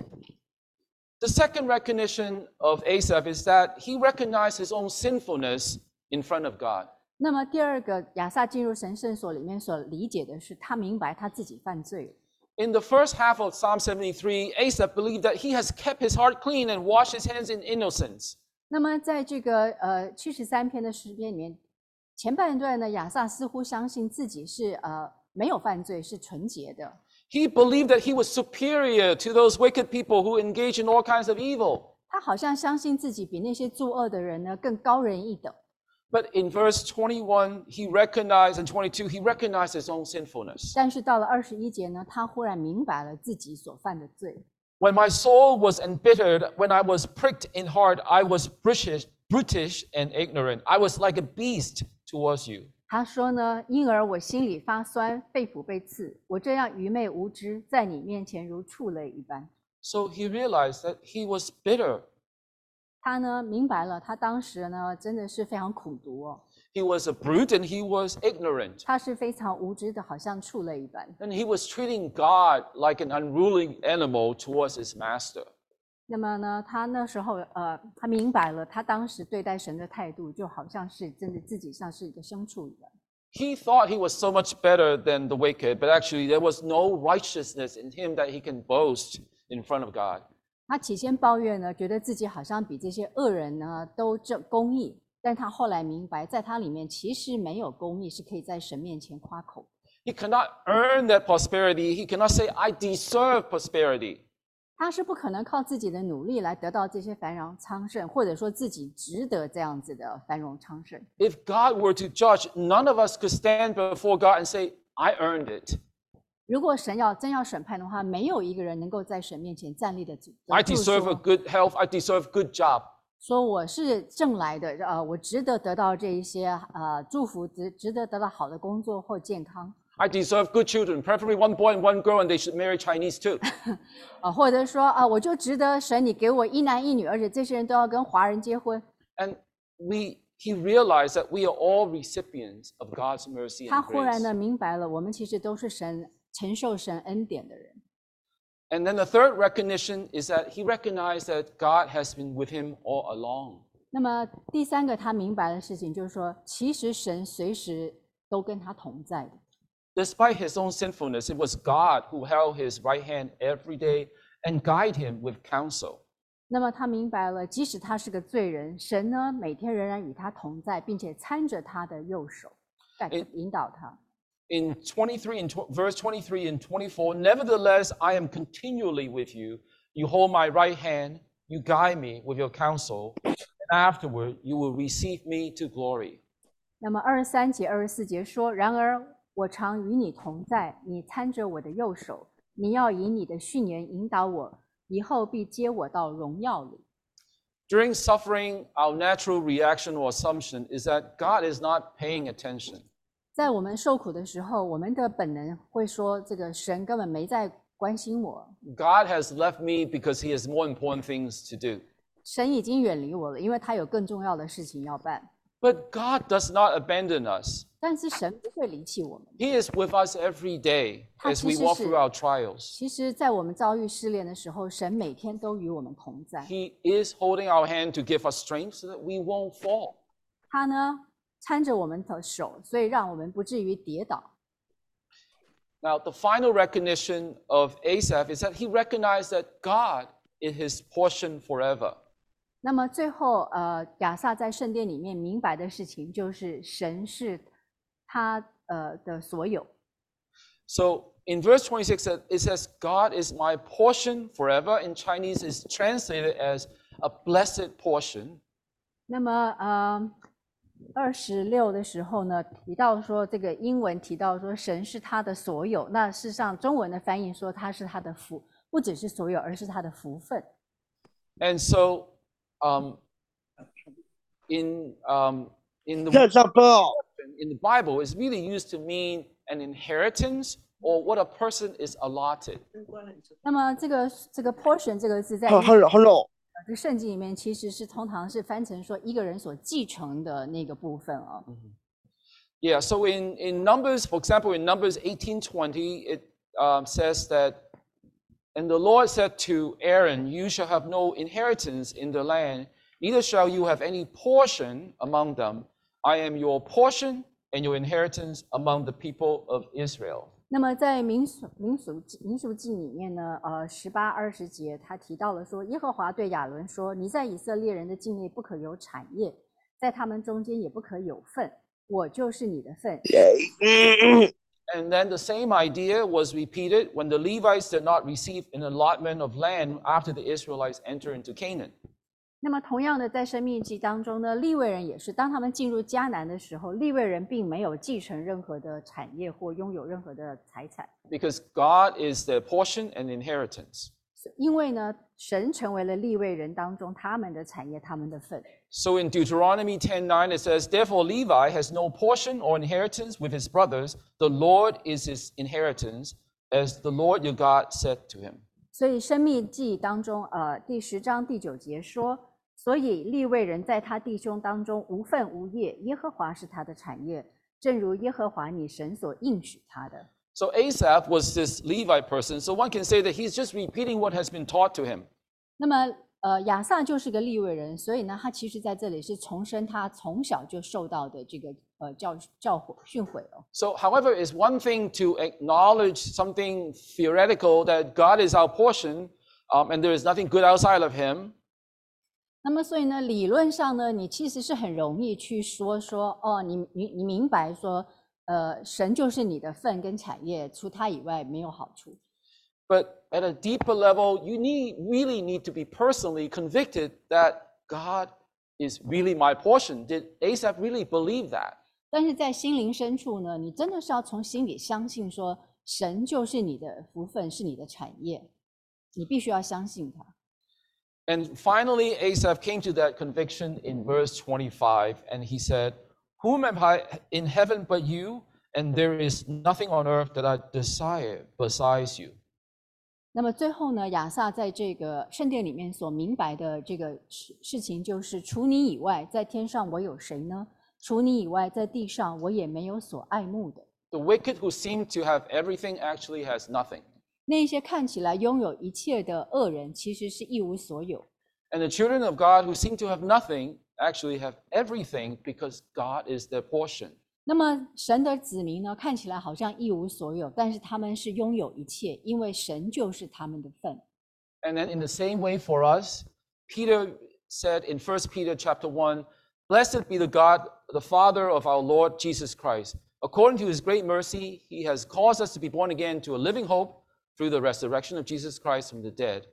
Speaker 3: The second recognition of Asaph is that he recognized his own sinfulness in front of God.
Speaker 2: 那么，第二个亚萨进入神圣所里面所理解的是，他明白他自己犯罪了。
Speaker 3: In the first half of Psalm seventy-three, Asaph believed that he has kept his heart clean and washed his hands in innocence.
Speaker 2: 那么，在这个呃七十三篇的诗篇里面，前半段呢，亚萨似乎相信自己是呃没有犯罪，是纯洁的。
Speaker 3: He believed that he was superior to those wicked people who engage in all kinds of evil.
Speaker 2: 他好像相信自己比那些作恶的人呢更高人一等。
Speaker 3: But in verse twenty-one, he recognized, and twenty-two, he recognized his own sinfulness.
Speaker 2: 但是到了二十一节呢，他忽然明白了自己所犯的罪。
Speaker 3: When my soul was embittered, when I was pricked in heart, I was brutish, brutish and ignorant. I was like a beast towards you.
Speaker 2: 他说呢，因而我心里发酸，肺腑被刺，我这样愚昧无知，在你面前如畜类一般。
Speaker 3: So he realized that he was bitter.
Speaker 2: 他呢明白了，他当时呢真的是非常苦毒哦，
Speaker 3: He was a brute and he was ignorant.
Speaker 2: 他是非常无知的，好像畜类一般。
Speaker 3: And he was treating God like an unruly animal towards his master.
Speaker 2: 那么呢，他那时候呃，他明白了，他当时对待神的态度，就好像是真的自己像是一个牲畜一样。
Speaker 3: He thought he was so much better than the wicked, but actually there was no righteousness in him that he can boast in front of God.
Speaker 2: 他起先抱怨呢，觉得自己好像比这些恶人呢都正公义，但他后来明白，在他里面其实没有公义是可以在神面前夸口。
Speaker 3: He cannot earn that prosperity. He cannot say, I deserve prosperity.
Speaker 2: 他是不可能靠自己的努力来得到这些繁荣昌盛，或者说自己值得这样子的繁荣昌盛。
Speaker 3: If God were to judge, none of us could stand before God and say, I earned it.
Speaker 2: 如果神要真要审判的话，没有一个人能够在神面前站立的住，
Speaker 3: I
Speaker 2: 得住
Speaker 3: deserve a
Speaker 2: 说
Speaker 3: good health. I deserve a good job.
Speaker 2: 说我是挣来的，呃，我值得得到这一些呃祝福，值值得得到好的工作或健康。
Speaker 3: I deserve good children, preferably one boy and one girl, and they should marry Chinese too.
Speaker 2: 啊，或者说啊，我就值得神你给我一男一女，而且这些人都要跟华人结婚。
Speaker 3: And we, he realized that we are all recipients of God's mercy
Speaker 2: 他
Speaker 3: and
Speaker 2: 忽然
Speaker 3: grace.
Speaker 2: 的明白了，我们其实都是神承受神恩典的人。
Speaker 3: And then the third recognition is that he recognized that God has been with him all along.
Speaker 2: 那么第三个他明白的事情就是说，其实神随时都跟他同在的。
Speaker 3: Despite his own sinfulness, it was God who held his right hand every day and guided him with counsel.
Speaker 2: 那么他明白了，即使他是个罪人，神呢每天仍然与他同在，并且搀着他的右手，带引导他。
Speaker 3: In twenty-three, in tw- verse twenty-three and twenty-four, nevertheless, I am continually with you. You hold my right hand. you guide me with your counsel, and afterward you will receive me to glory.
Speaker 2: 那么二十三节、二十四节说：“然而我常与你同在，你搀着我的右手，你要以你的训言引导我，以后必接我到荣耀里。”
Speaker 3: During suffering, our natural reaction or assumption is that God is not paying attention.
Speaker 2: 在我们受苦的时候，我们的本能会说：“这个神根本没在关心我，
Speaker 3: God has left me because he has more important things to do.
Speaker 2: 神已经远离我了，因为他有更重要的事情要办。”
Speaker 3: But God does not abandon us.
Speaker 2: 但是神不会离弃我们。
Speaker 3: He is with us every day as we walk through our trials.
Speaker 2: 其实，在我们遭遇试炼的时候，神每天都与我们同在。
Speaker 3: He is holding our hand to give us strength so that we won't fall.
Speaker 2: 他呢，搀着我们的手，所以让我们不至于跌倒。
Speaker 3: Now, the final recognition of Asaph is that he recognized that God is his portion forever.
Speaker 2: 那么最后，呃，亚萨在圣殿里面明白的事情，就是神是他呃的所有。
Speaker 3: So in verse twenty-six, it says, God is my portion forever. In Chinese, is translated as a blessed portion.
Speaker 2: 那么，呃，二十六的时候呢，提到说这个英文提到说神是他的所有，那事实上中文的翻译说他是他的福，不只是所有，而是他的福分。
Speaker 3: And so, um, in um, in the in the Bible, it's really used to mean an inheritance or what a person is allotted.
Speaker 2: 那么这个这个 portion 这个字在
Speaker 4: 好好好冷。
Speaker 2: 这个圣经里面其实是通常是翻成说一个人所继承的那个部分哦。
Speaker 3: Yeah, so in, in Numbers, for example, in Numbers eighteen twenty, it um, says that, and the Lord said to Aaron, you shall have no inheritance in the land, neither shall you have any portion among them. I am your portion and your inheritance among the people of Israel.
Speaker 2: 那么在民数民数民数记里面呢，呃，十八二十节，他提到了说，耶和华对亚伦说：“你在以色列人的境内不可有产业，在他们中间也不可有份，我就是你的份。”
Speaker 3: And then the same idea was repeated when the Levites did not receive an allotment of land after the Israelites entered into Canaan.
Speaker 2: 那么同样的，在生命记当中呢，利未人也是，当他们进入迦南的时候，利未人并没有继承任何的产业或拥有任何的财产，
Speaker 3: Because God is their portion and inheritance.
Speaker 2: 因为呢，神成为了利未人当中他们的产业，他们的份。
Speaker 3: So in Deuteronomy ten nine, it says, Therefore Levi has no portion or inheritance with his brothers. The Lord is his inheritance, as the Lord your God said to him.
Speaker 2: 所以生命记当中，呃，第十章第九节说，所以利未人在他弟兄当中无份无业，耶和华是他的产业，正如耶和华你神所应许他的。
Speaker 3: So Asaph was this Levite person. So one can say that he's just repeating what has been taught to him.
Speaker 2: 那么，呃，亚萨就是个利未人，所以呢，他其实在这里是重申他从小就受到的这个呃教教诲训诲哦。
Speaker 3: So, however, it's one thing to acknowledge something theoretical that God is our portion, um, and there is nothing good outside of him.
Speaker 2: 那么，所以呢，理论上呢，你其实是很容易去说说哦，你你你明白说，呃，神就是你的份跟产业，除他以外没有好处。
Speaker 3: But at a deeper level, you need really need to be personally convicted that God is really my portion. Did Asaph really believe that?
Speaker 2: 但是在心灵深处呢，你真的是要从心里相信说，神就是你的福分，是你的产业，你必须要相信他。
Speaker 3: And finally, Asaph came to that conviction in verse twenty-five, and he said, Whom am I in heaven but you? And there is nothing on earth that I desire besides you.
Speaker 2: 那么最后呢，亚萨在这个圣殿里面所明白的这个事事情，就是除你以外，在天上我有谁呢？除你以外，在地上我也没有所爱慕的。
Speaker 3: The wicked who seem to have everything actually has nothing.
Speaker 2: 那些看起来拥有一切的恶人，其实是一无所有。
Speaker 3: And the children of God who seem to have nothing actually have everything because God is their portion.
Speaker 2: 那么神的子民呢，看起来好像一无所有，但是他们是拥有一切，因为神就是他们的份。
Speaker 3: And then in the same way for us, Peter said in First Peter chapter one, Blessed be the God, the Father of our Lord Jesus Christ. According to his great mercy, he has caused us to be born again to a living hope through the resurrection of Jesus Christ from the dead,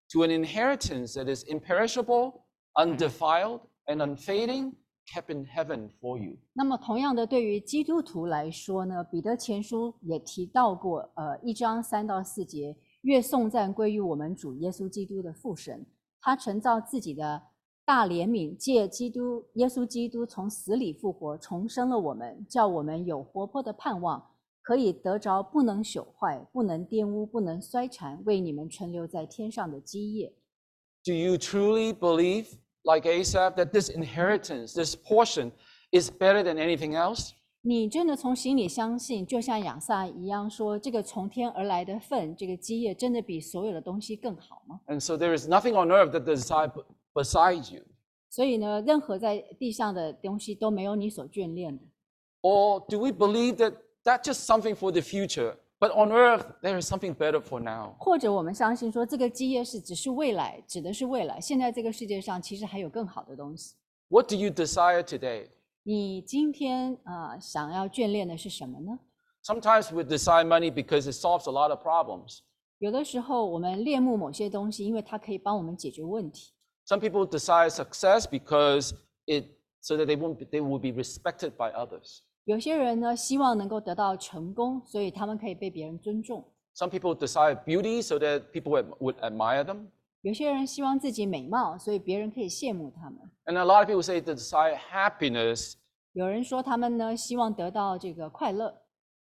Speaker 3: to an inheritance that is imperishable, undefiled, and unfading, kept in heaven for you.
Speaker 2: 那么同样的，对于基督徒来说呢，彼得前书也提到过，呃，一章三到四节，愿颂赞归于我们主耶稣基督的父神，他承造自己的大怜悯，借基督耶稣基督从死里复活，重生了我们，叫我们有活泼的盼望，可以得着不能朽坏、不能玷污、不能衰残，为你们存留在天上的基业。
Speaker 3: Do you truly believe, like Asaph, that this inheritance, this portion, is better than anything else?
Speaker 2: 你真的从心里相信，就像亚萨一样说，这个从天而来的份，这个基业真的比所有的东西更好吗？
Speaker 3: And so there is nothing on earth that desire besides you.
Speaker 2: 所以呢，任何在地上的东西都没有你所眷恋的。
Speaker 3: Or do we believe that that's just something for the future, but on earth there is something better for now?
Speaker 2: 或者我们相信说，这个基业是只是未来，指的是未来。现在这个世界上其实还有更好的东西。
Speaker 3: What do you desire today?
Speaker 2: 你今天呃想要眷恋的是什么呢？
Speaker 3: Sometimes we desire money because it solves a lot of problems.
Speaker 2: 有的时候我们恋慕某些东西，因为它可以帮我们解决问题。
Speaker 3: Some people desire success because it so that they won't be, they will be respected by others.
Speaker 2: 有些人呢，希望能够得到成功，所以他们可以被别人尊重。
Speaker 3: Some people desire beauty so that people would, would admire them.
Speaker 2: 有些人希望自己美貌，所以别人可以羡慕他们。
Speaker 3: And a lot of people say they desire happiness,
Speaker 2: 有人说他们呢，希望得到这个快乐。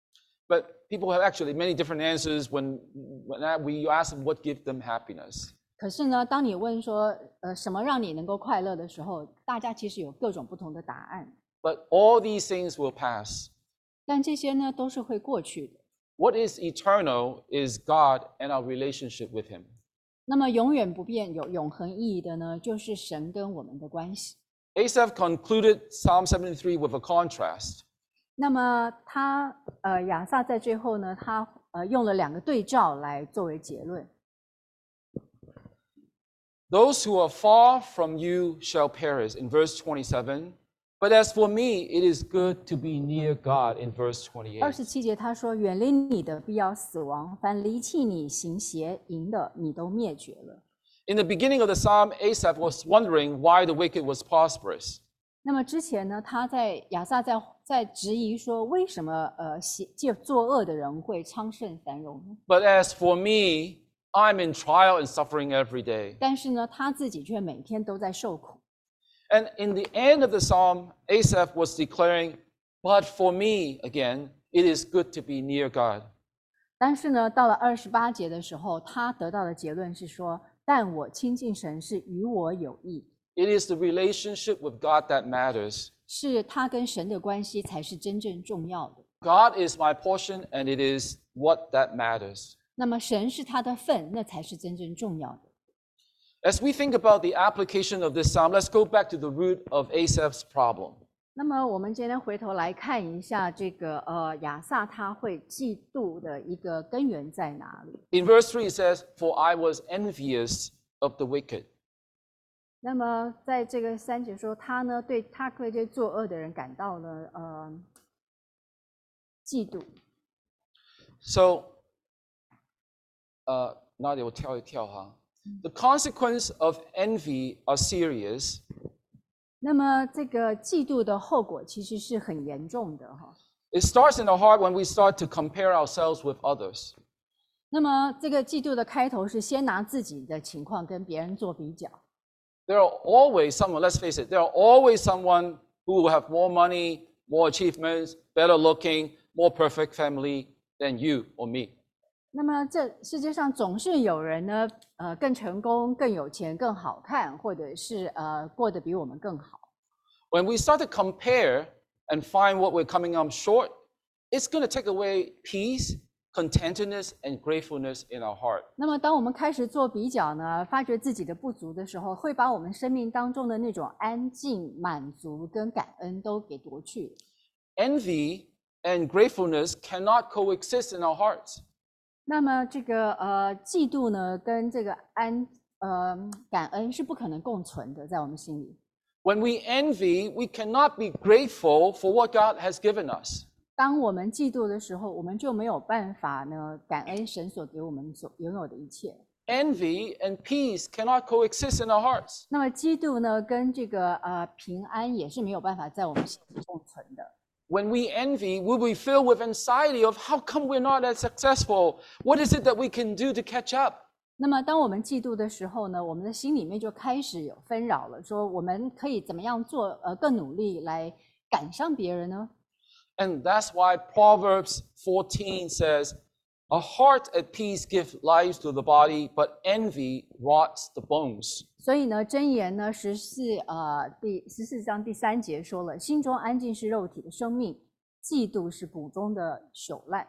Speaker 3: but people have actually many different answers when, when we ask them what gives them happiness.
Speaker 2: 可是呢，当你问说，呃，什么让你能够快乐的时候，大家其实有各种不同的答案。
Speaker 3: But all these things will pass.
Speaker 2: 但这些呢，都是会过去的。
Speaker 3: What is eternal is God and our relationship with Him.
Speaker 2: 那么永远不变、有永恒意义的呢，就是神跟我们的关系。
Speaker 3: Asaph concluded Psalm seventy-three with a contrast.
Speaker 2: 那么他呃亚萨在最后呢，他呃用了两个对照来作为结论。
Speaker 3: Those who are far from you shall perish, in verse twenty-seven. But as for me, it is good to be near God, in verse
Speaker 2: 二
Speaker 3: twenty-eight.
Speaker 2: 十七节他说：“远离你的必要死亡，凡离弃你行邪淫的，你都灭绝了。”
Speaker 3: In the beginning of the psalm, Asaph was wondering why the wicked was prosperous.
Speaker 2: 那么之前呢，他在亚萨在在质疑说，为什么呃邪借作恶的人会昌盛繁荣呢？
Speaker 3: But as for me, I'm in trial and suffering every day.
Speaker 2: 但是呢，他自己却每天都在受苦。
Speaker 3: And in the end of the psalm, Asaph was declaring, but for me, again, it is good to be near God.
Speaker 2: 但是呢，到了二十八节的时候，他得到的结论是说，但我亲近神是与我有益，
Speaker 3: It is the relationship with God that matters.
Speaker 2: 是他跟神的关系才是真正重要的。
Speaker 3: God is my portion, and it is what that matters.
Speaker 2: 那么神是他的份，那才是真正重要的。
Speaker 3: As we think about the application of this psalm, let's go back to the root of Asaph's problem.
Speaker 2: 那么我们今天回头来看一下这个呃亚萨他会嫉妒的一个根源在哪里？
Speaker 3: In verse three, it says, For I was envious of the wicked.
Speaker 2: 那么在这个三节说，他呢对他对这作恶的人感到了呃嫉妒。
Speaker 3: So, uh, now they will tell you, tell, huh? The consequence of envy are serious.
Speaker 2: 那么这个嫉妒的后果其实是很严重的哈。
Speaker 3: It starts in the heart when we start to compare ourselves with others.
Speaker 2: 那么这个嫉妒的开头是先拿自己的情况跟别人做比较。
Speaker 3: There are always someone, let's face it, there are always someone who will have more money, more achievements, better looking, more perfect family than you or me.
Speaker 2: 那么这世界上总是有人呢，呃，更成功、更有钱、更好看，或者是呃过得比我们更好。
Speaker 3: When we start to compare and find what we're coming up short, it's going to take away peace, contentedness, and gratefulness in our heart.
Speaker 2: 那么当我们开始做比较呢，发觉自己的不足的时候，会把我们生命当中的那种安静、满足跟感恩都给夺去了。
Speaker 3: Envy and gratefulness cannot coexist in our hearts.
Speaker 2: 那么这个呃嫉妒呢，跟这个安呃感恩是不可能共存的，在我们心里。
Speaker 3: When we envy, we cannot be grateful for what God has given us.
Speaker 2: 当我们嫉妒的时候，我们就没有办法呢感恩神所给我们所拥有的一切。
Speaker 3: envy and peace cannot coexist in our hearts.
Speaker 2: 那么嫉妒呢，跟这个呃平安也是没有办法在我们心里共存的。
Speaker 3: When we envy, we will be filled with anxiety of how come we're not as successful? What is it that we can do to catch up?
Speaker 2: 那么当我们嫉妒的时候呢，我们的心里面就开始有纷扰了，说我们可以怎么样做，呃，更努力来赶上别人呢？
Speaker 3: And that's why Proverbs fourteen says, a heart at peace gives life to the body, but envy rots the bones.
Speaker 2: 所以呢，箴言呢十四呃第十四章第三节说了，心中安静是肉体的生命，嫉妒是骨中的朽烂。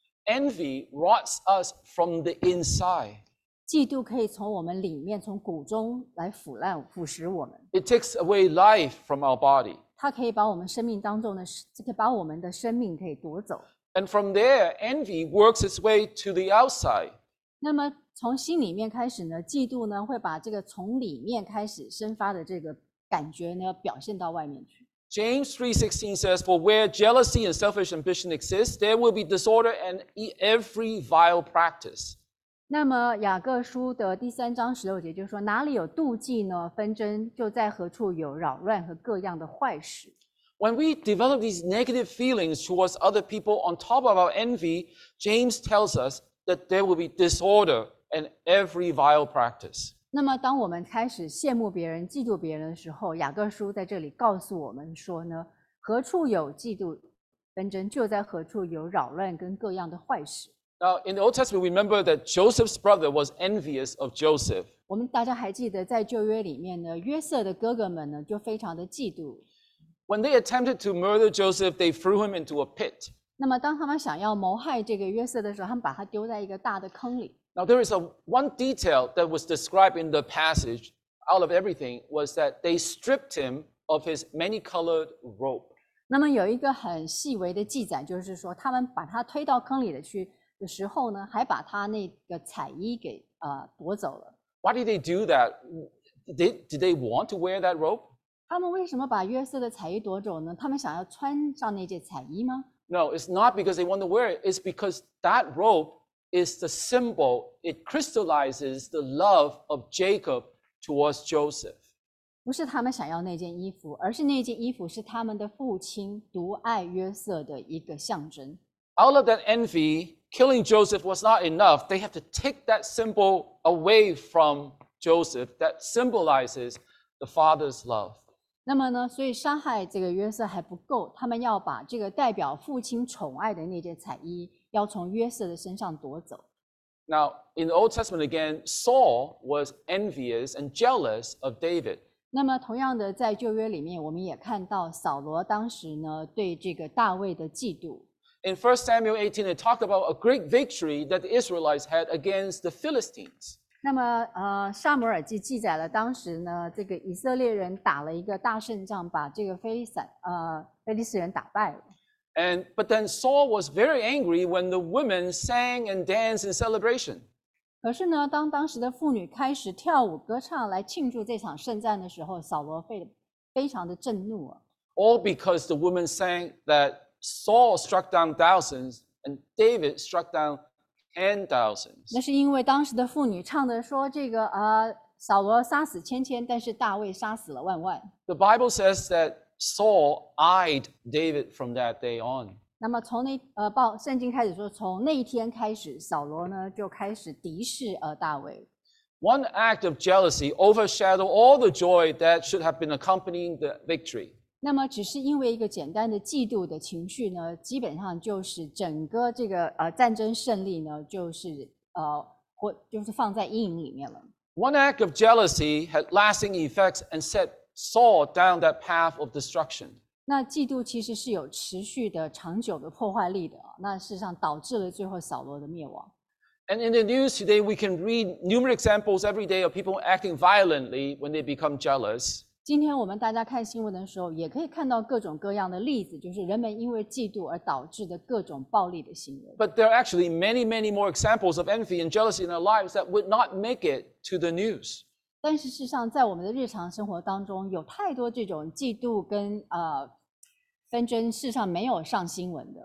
Speaker 3: Envy rots us from the inside.
Speaker 2: 嫉妒可以从我们里面，从骨中来腐烂、腐蚀我们。
Speaker 3: It takes away life from our body.
Speaker 2: 它可以把我们生命当中的，可以把我们的生命可以夺走。
Speaker 3: And from there, envy works its way to the outside.
Speaker 2: 那么从心里面开始呢，嫉妒呢会把这个从里面开始生发的这个感觉呢表现到外面去。
Speaker 3: James three sixteen says, for where jealousy and selfish ambition exist, there will be disorder and every vile practice.
Speaker 2: 那么雅各书的第三章十六节就说，哪里有妒忌呢？纷争就在何处有扰乱和各样的坏事。
Speaker 3: When we develop these negative feelings towards other people on top of our envy, James tells us that there will be disorder and every vile practice.
Speaker 2: 那么当我们开始羡慕别人、嫉妒别人的时候，雅各书在这里告诉我们说呢，何处有嫉妒纷争，就在何处有扰乱跟各样的坏事。
Speaker 3: Now, in the Old Testament, remember that Joseph's brother was envious of Joseph.
Speaker 2: 我们大家还记得，在旧约里面呢，约瑟的哥哥们呢就非常的嫉妒。
Speaker 3: When they attempted to murder Joseph, they threw him into a pit.
Speaker 2: 那么当他们想要谋害这个约瑟的时候，他们把他丢在一个大的坑里。
Speaker 3: Now, there is a one detail that was described in the passage out of everything was that they stripped him of his many-colored robe.
Speaker 2: 那么有一个很细微的记载，就是说他们把他推到坑里的去的时候呢，还把他那个彩衣给呃夺走了。
Speaker 3: Why did they do that? Did they, did they want to wear that robe?
Speaker 2: 他们为什么把约瑟的彩衣夺走呢？他们想要穿上那件彩衣吗？
Speaker 3: No, it's not because they want to wear it. It's because that robe is the symbol. It crystallizes the love of Jacob towards Joseph.
Speaker 2: 不是他们想要那件衣服，而是那件衣服是他们的父亲独爱约瑟的一个象征。
Speaker 3: Out of that envy, killing Joseph was not enough. They have to take that symbol away from Joseph that symbolizes the father's love.
Speaker 2: 那么呢，所以杀害这个约瑟还不够，他们要把这个代表父亲宠爱的那件彩衣，要从约瑟的身上夺走。
Speaker 3: Now, in the Old Testament again, Saul was envious and jealous of David.
Speaker 2: 那么同样的，在旧约里面，我们也看到扫罗当时呢对这个大卫的嫉妒。
Speaker 3: In First Samuel eighteen, it talked about a great victory that the Israelites had against the Philistines.
Speaker 2: 那么，呃，撒母耳记记载了当时呢，这个以色列人打了一个大胜仗，把这个非利散呃非利士人打败了。
Speaker 3: And but then Saul was very angry when the women sang and danced in celebration.
Speaker 2: 可是呢，当当时的妇女开始跳舞歌唱来庆祝这场胜战的时候，扫罗非非常的震怒啊。
Speaker 3: All because the women sang that Saul struck down thousands and David struck down ten thousands.
Speaker 2: 那是因为当时的妇女唱的说这个呃扫罗杀死千千，但是大卫杀死了万万。
Speaker 3: The Bible says that Saul eyed David from that day on.
Speaker 2: 那么从那呃报圣经开始说，从那一天开始，扫罗呢就开始敌视呃大卫。
Speaker 3: One act of jealousy overshadowed all the joy that should have been accompanying the victory.
Speaker 2: 那么只是因为一个简单的嫉妒的情绪呢，基本上就是整个这个呃战争胜利呢，就是呃或就是放在阴影里面了。
Speaker 3: One act of jealousy had lasting effects and set Saul down that path of destruction.
Speaker 2: 那嫉妒其实是有持续的、长久的破坏力的啊，那事实上导致了最后扫罗的灭亡。
Speaker 3: And in the news today, we can read numerous examples every day of people acting violently when they become jealous.
Speaker 2: 今天我们大家看新闻的时候，也可以看到各种各样的例子，就是人们因为嫉妒而导致的各种暴力的行为。
Speaker 3: But there are actually many, many more examples of envy and jealousy in our lives that would not make it to the news.
Speaker 2: 但是事实上，在我们的日常生活当中，有太多这种嫉妒跟呃纷争，事实上没有上新闻的。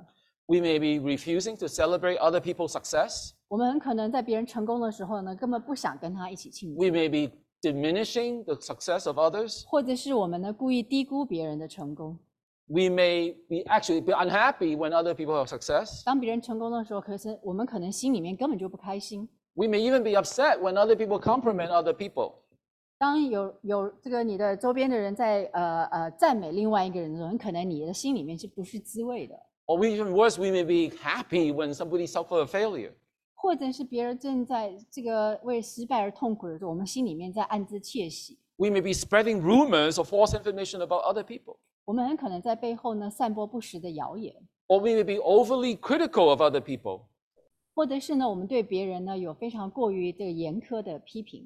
Speaker 3: We may be refusing to celebrate other people's success.
Speaker 2: 我们很可能在别人成功的时候呢，根本不想跟他一起庆祝，
Speaker 3: We may be diminishing the success of others.
Speaker 2: 或者是我们呢故意低估别人的成功。
Speaker 3: We may be actually be unhappy when other people have success.
Speaker 2: 当别人成功的时候，可是我们可能心里面根本就不开心。
Speaker 3: We may even be upset when other people compliment other people.
Speaker 2: 当有有这个你的周边的人在呃呃赞美另外一个人的时候，很可能你的心里面是不是滋味的，
Speaker 3: Or even worse, we may be happy when somebody suffered a failure.
Speaker 2: 或者是别人正在这个为失败而痛苦的时候，我们心里面在暗自窃喜。
Speaker 3: We may be spreading rumors or false information about other people.
Speaker 2: 我们很可能在背后呢散播不实的谣言，
Speaker 3: Or we may be overly critical of other people.
Speaker 2: 或者是呢我们对别人呢有非常过于这个严苛的批评，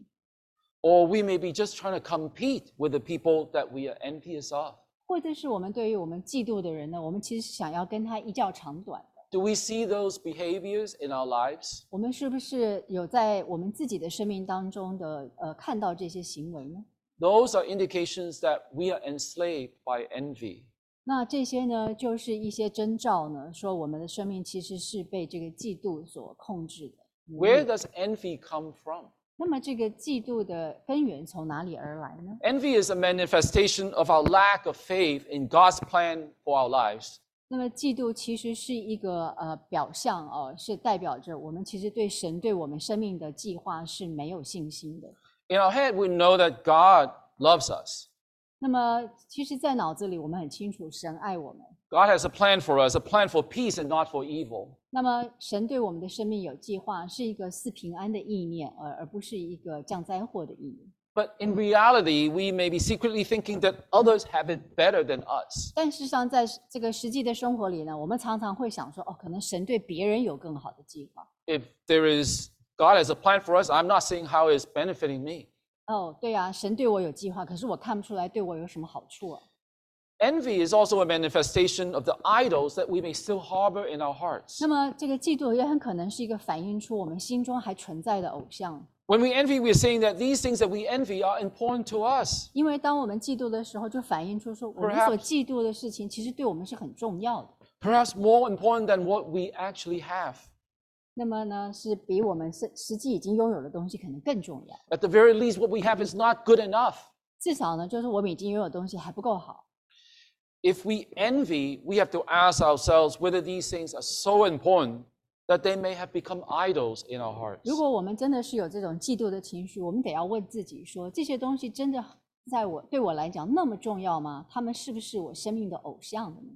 Speaker 3: Or we may be just trying to compete with the people that we are envious of.
Speaker 2: 或者是我们对于我们嫉妒的人呢，我们其实是想要跟他一较长短的。
Speaker 3: Do we see those behaviors in our lives?
Speaker 2: 我们是不是有在我们自己的生命当中的呃看到这些行为呢？
Speaker 3: Those are indications that we are enslaved by envy.
Speaker 2: 那这些呢，就是一些征兆呢，说我们的生命其实是被这个嫉妒所控制的。
Speaker 3: Where does envy come from?
Speaker 2: 那么这个嫉妒的根源从哪里而来呢？
Speaker 3: Envy is a manifestation of our lack of faith in God's plan for our lives.
Speaker 2: 那么嫉妒其实是一个呃表象哦，是代表着我们其实对神对我们生命的计划是没有信心的。
Speaker 3: In our head, we know that God loves us.
Speaker 2: 那么其实，在脑子里我们很清楚，神爱我们。
Speaker 3: God has a plan for us, a plan for peace and not for evil.
Speaker 2: 那么神对我们的生命有计划，是一个赐平安的意念，而而不是一个降灾祸的意念。
Speaker 3: But in reality, we may be secretly thinking that others have it better than us.
Speaker 2: 但事实上，在这个实际的生活里呢，我们常常会想说，哦，可能神对别人有更好的计划。
Speaker 3: If there is God has a plan for us, I'm not seeing how it's benefiting me.
Speaker 2: 哦，对啊，神对我有计划，可是我看不出来对我有什么好处啊。
Speaker 3: Envy is also a manifestation of the idols that we may still harbor in our hearts.
Speaker 2: 那么这个嫉妒也很可能是一个反映出我们心中还存在的偶像。
Speaker 3: When we envy, we're saying that these things that we envy are important to us.
Speaker 2: 因为当我们嫉妒的时候，就反映出说我们所
Speaker 3: Perhaps-
Speaker 2: 嫉妒的事情，其实对我们是很重要的。
Speaker 3: Perhaps more important than what we actually have.
Speaker 2: 那么呢，是比我们实实际已经拥有的东西可能更重要。
Speaker 3: At the very least, what we have is not good enough.
Speaker 2: 至少呢，就是我们已经拥有的东西还不够好。
Speaker 3: If we envy, we have to ask ourselves whether these things are so important that they may have become idols in our hearts.
Speaker 2: 如果我们真的是有这种嫉妒的情绪，我们得要问自己说：这些东西真的在我对我来讲那么重要吗？他们是不是我生命的偶像的呢？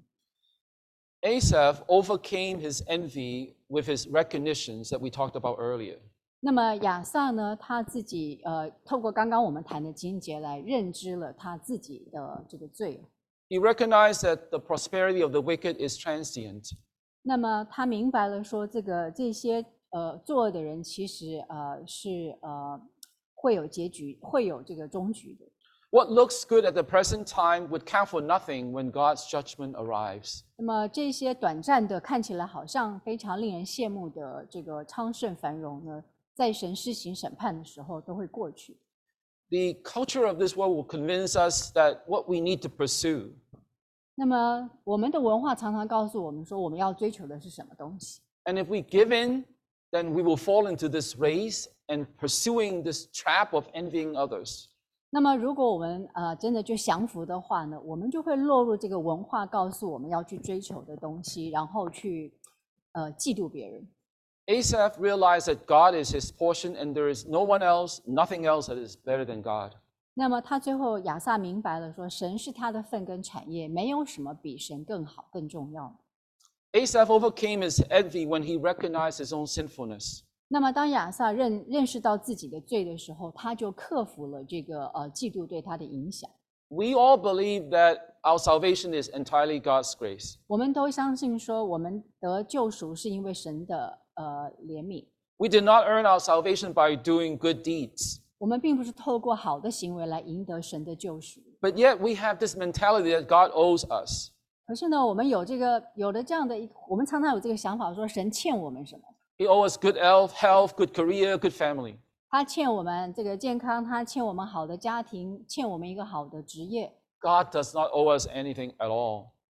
Speaker 3: Asaph overcame his envy with his recognitions that we talked about earlier.
Speaker 2: 那么亚萨呢，他自己呃，透过刚刚我们谈的经节来认知了他自己的这个罪。
Speaker 3: He recognized that the prosperity of the wicked is transient.
Speaker 2: 那么他明白了说，这个这些呃作恶的人其实呃是呃会有结局，会有这个终局的。
Speaker 3: What looks good at the present time would count for nothing when God's judgment arrives.
Speaker 2: 那么这些短暂的看起来好像非常令人羡慕的这个昌盛繁荣呢，在神施行审判的时候都会过去。
Speaker 3: The culture of this world will convince us that what we need to pursue
Speaker 2: 那么我们的文化常常告诉我们说，我们要追求的是什么东西？
Speaker 3: And if we give in, then we will fall into this race and pursuing this trap of envying others.
Speaker 2: 那么如果我们呃真的就降服的话呢，我们就会落入这个文化告诉我们要去追求的东西，然后去呃嫉妒别人。
Speaker 3: Asaph realized that God is his portion and there is no one else, nothing else that is better than God.
Speaker 2: 那么他最后亚萨明白了说，神是他的份跟产业，没有什么比神更好、更重要的。
Speaker 3: Asaph overcame his envy when he recognized his own sinfulness.
Speaker 2: 那么当亚萨认认识到自己的罪的时候，他就克服了这个呃嫉妒对他的影响。
Speaker 3: We all believe that our salvation is entirely God's grace.
Speaker 2: 我们都相信说，我们得救赎是因为神的呃怜悯。
Speaker 3: We did not earn our salvation by doing good deeds.
Speaker 2: 我们并不是透过好的行为来赢得神的救赎。
Speaker 3: But yet we have this mentality that God owes us.
Speaker 2: 可是呢，我们有这个有了这样的一，我们常常有这个想法，说神欠我们什么？
Speaker 3: He owes us good health, health, good career, good family.
Speaker 2: 他欠我们这个健康，他欠我们好的家庭，欠我们一个好的职业。
Speaker 3: God does not owe us anything at all.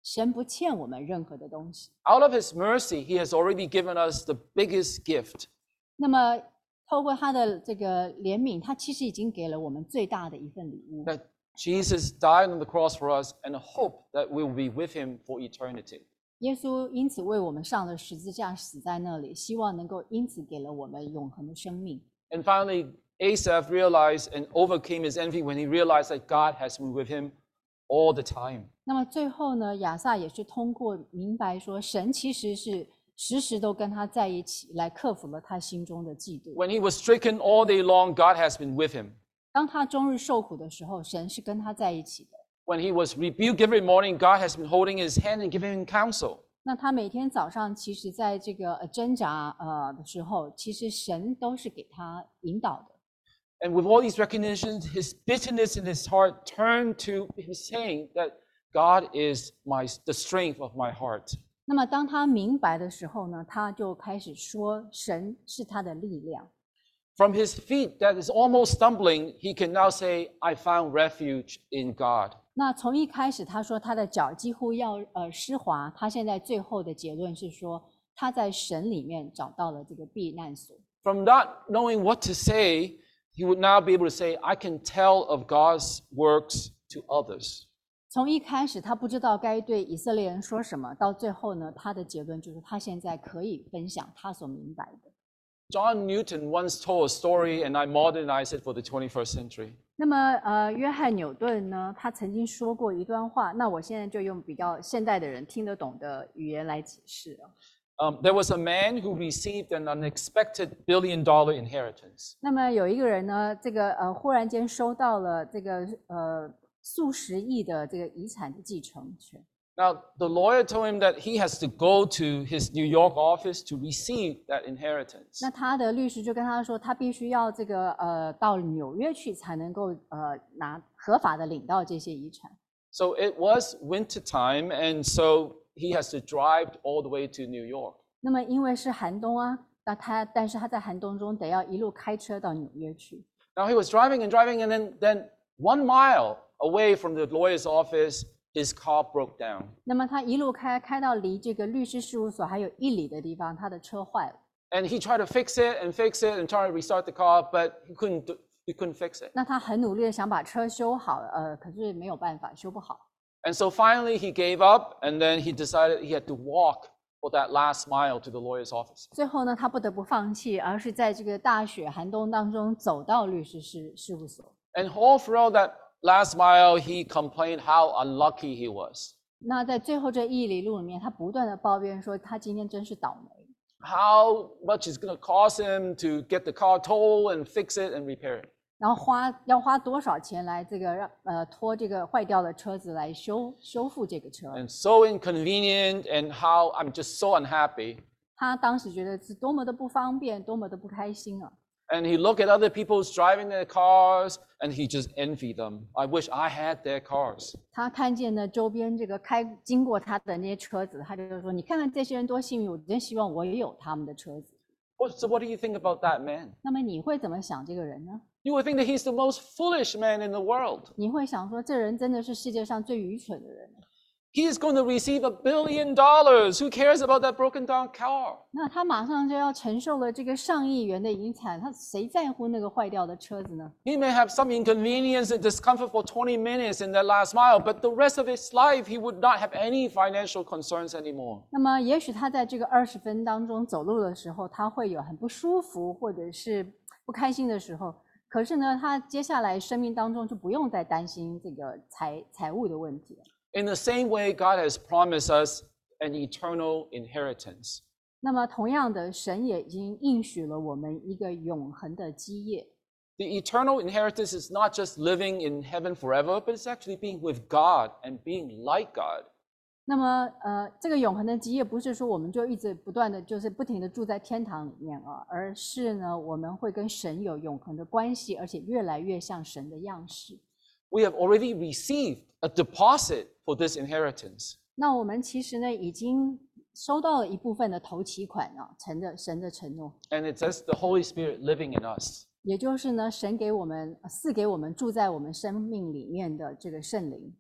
Speaker 2: 神不欠我们任何的东西。
Speaker 3: Out of his mercy, he has already given us the biggest gift.
Speaker 2: 那么透过他的这个怜悯，他其实已经给了我们最大的一份礼物。
Speaker 3: That Jesus died on the cross for us and a hope that we will be with him for eternity.
Speaker 2: 耶稣因此为我们上了十字架，死在那里，希望能够因此给了我们永恒的生命。
Speaker 3: And finally, Asaph realized and overcame his envy when he realized that God has been with him all the time.
Speaker 2: 那么最后呢，亚萨也是通过明白说，神其实是时时都跟他在一起，来克服了他心中的嫉妒。
Speaker 3: When he was stricken all day long, God has been with him.
Speaker 2: 当他终日受苦的时候，神是跟他在一起的。
Speaker 3: When he was rebuked every morning, God has been holding his hand and giving him counsel.
Speaker 2: 那他每天早上，其实在这个呃挣扎呃的时候，其实神都是给他引导的。
Speaker 3: And with all these recognitions, his bitterness in his heart turned to him saying that God is my, the strength of my heart.
Speaker 2: 那么当他明白的时候呢，他就开始说，神是他的力量。
Speaker 3: From his feet that is almost stumbling, he can now say, I found refuge in God.
Speaker 2: 那从一开始他说他的脚几乎要呃湿滑，他现在最后的结论是说，他在神里面找到了这个避难所。
Speaker 3: From not knowing what to say, he would now be able to say, I can tell of God's works to others.
Speaker 2: 从一开始他不知道该对以色列人说什么，到最后呢，他的结论就是他现在可以分享他所明白的。
Speaker 3: John Newton once told a story, and I modernized it for the twenty-first century.
Speaker 2: 那么呃，约翰纽顿呢，他曾经说过一段话，那我现在就用比较现代的人听得懂的语言来解释啊。
Speaker 3: Um, there was a man who received an unexpected billion dollar inheritance.
Speaker 2: 那么有一个人呢，这个呃忽然间收到了这个呃数十亿的这个遗产的继承权。
Speaker 3: Now, the lawyer told him that he has to go to his New York office to receive that inheritance.
Speaker 2: 那他的律师就跟他说，他必须要这个呃到纽约去才能够呃拿合法的领到这些遗产。
Speaker 3: So it was winter time, and so he has to drive all the way to New York.
Speaker 2: 那么因为是寒冬啊，那他但是他在寒冬中得要一路开车到纽约去。
Speaker 3: Now he was driving and driving, and then, then one mile away from the lawyer's office, his car broke down.
Speaker 2: 那么他一路开开到离这个律师事务所还有一里的地方，他的车坏了。
Speaker 3: And he tried to fix it and fix it and try to restart the car, but he couldn't, do, he couldn't fix it.
Speaker 2: 那他很努力的想把车修好，呃，可是没有办法修不好。
Speaker 3: And so finally he gave up, and then he decided he had to walk for that last mile to the lawyer's office.
Speaker 2: 最后呢，他不得不放弃，而是在这个大雪寒冬当中走到律师事事务所。
Speaker 3: And all throughout that last mile, he complained how unlucky he was.
Speaker 2: 那在最后这一里路里面，他不断的抱怨说，他今天真是倒霉。
Speaker 3: How much it's going to cost him to get the car towed and fix it and repair it.
Speaker 2: 然后花要花多少钱来这个让呃拖这个坏掉的车子来修修复这个车？
Speaker 3: And so inconvenient, and how I'm just so unhappy.
Speaker 2: 他当时觉得是多么的不方便，多么的不开心啊！
Speaker 3: And he looked at other people's driving their cars, and he just envied them. I wish I had their cars.
Speaker 2: 他看见呢周边这个开经过他的那些车子，他就说：“你看看这些人多幸运，我真希望我也有他们的车子。
Speaker 3: What, so what do you think about that man? ”
Speaker 2: 那么你会怎么想这个人呢？
Speaker 3: You would think that he's the most foolish man in the world.
Speaker 2: 你会想说，这人真的是世界上最愚蠢的人。
Speaker 3: He is going to receive a billion dollars. Who cares about that broken down car?
Speaker 2: 那他马上就要承受了这个上亿元的遗产，他谁在乎那个坏掉的车子呢？
Speaker 3: He may have some inconvenience and discomfort for twenty minutes in that last mile, but the rest of his life, he would not have any financial concerns anymore.
Speaker 2: 那么也许他在这个二十分当中走路的时候，他会有很不舒服或者是不开心的时候。可是呢，他接下来生命当中就不用再担心这个财财务的问题了。
Speaker 3: In the same way, God has promised us an eternal inheritance.
Speaker 2: 那么同样的，神也已经应许了我们一个永恒的基业。
Speaker 3: The eternal inheritance is not just living in heaven forever, but it's actually being with God and being like God.
Speaker 2: 那么，呃，这个永恒的基业不是说我们就一直不断的就是不停的住在天堂里面啊，而是呢，我们会跟神有永恒的关系，而且越来越像神的样式。
Speaker 3: We have already received a deposit for this inheritance.
Speaker 2: 那我们其实呢，已经收到了一部分的头期款啊，神的神的承诺，
Speaker 3: And it says the Holy Spirit living in us.
Speaker 2: 也就是呢，神给我们赐给我们住在我们生命里面的这个圣灵。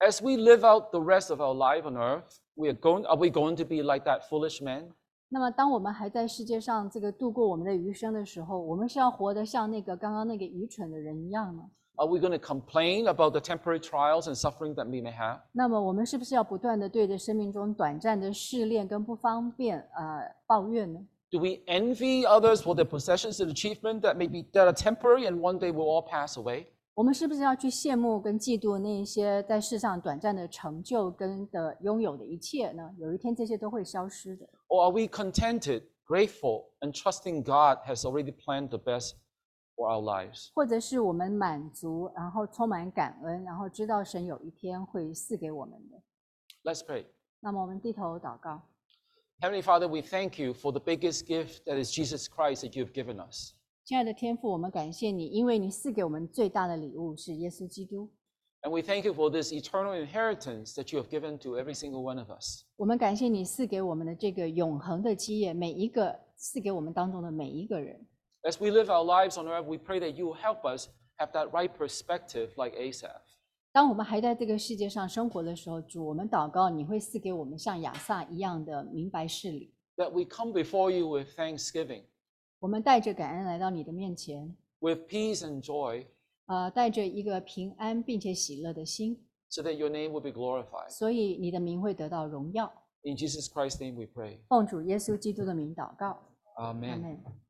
Speaker 3: As we live out the rest of our life on earth, we are going, are we going to be like that foolish man?
Speaker 2: 那么，当我们还在世界上这个度过我们的余生的时候，我们是要活得像那个刚刚那个愚蠢的人一样呢？
Speaker 3: Are we going to complain about the temporary trials and suffering that we may have?
Speaker 2: 那么，我们是不是要不断的对着生命中短暂的试炼跟不方便呃抱怨呢？
Speaker 3: Do we envy others for their possessions and achievement that may be that are temporary and one day will all pass away?
Speaker 2: 我们是不是要去羡慕跟嫉妒那一些在世上短暂的成就跟的拥有的一切呢？有一天这些都会消失的。
Speaker 3: Or are we contented, grateful, and trusting God has already planned the best for our lives?
Speaker 2: 或者是我们满足，然后充满感恩，然后知道神有一天会赐给我们的。
Speaker 3: Let's pray.
Speaker 2: 那么我们低头祷告。
Speaker 3: Heavenly Father, we thank you for the biggest gift that is Jesus Christ that you've given us.
Speaker 2: 亲爱的天父，我们感谢你，因为你赐给我们最大的礼物是耶稣基督。
Speaker 3: And we thank you for this eternal inheritance that you have given to every single one of us.
Speaker 2: 我们感谢你赐给我们的这个永恒的基业，每一个赐给我们当中的每一个人。
Speaker 3: As we live our lives on earth, we pray that you will help us have that right perspective like Asaph.
Speaker 2: 当我们还在这个世界上生活的时候，主，我们祷告，你会赐给我们像亚萨一样的明白事理。
Speaker 3: That we come before you with thanksgiving,
Speaker 2: 我们带着感恩来到你的面前，
Speaker 3: with peace and joy,
Speaker 2: 呃，带着一个平安并且喜乐的心，
Speaker 3: so that your name will be glorified.
Speaker 2: 所以你的名会得到荣耀。
Speaker 3: In Jesus Christ's name we pray.
Speaker 2: 奉主耶稣基督的名祷告，阿
Speaker 3: Amen.
Speaker 2: 门。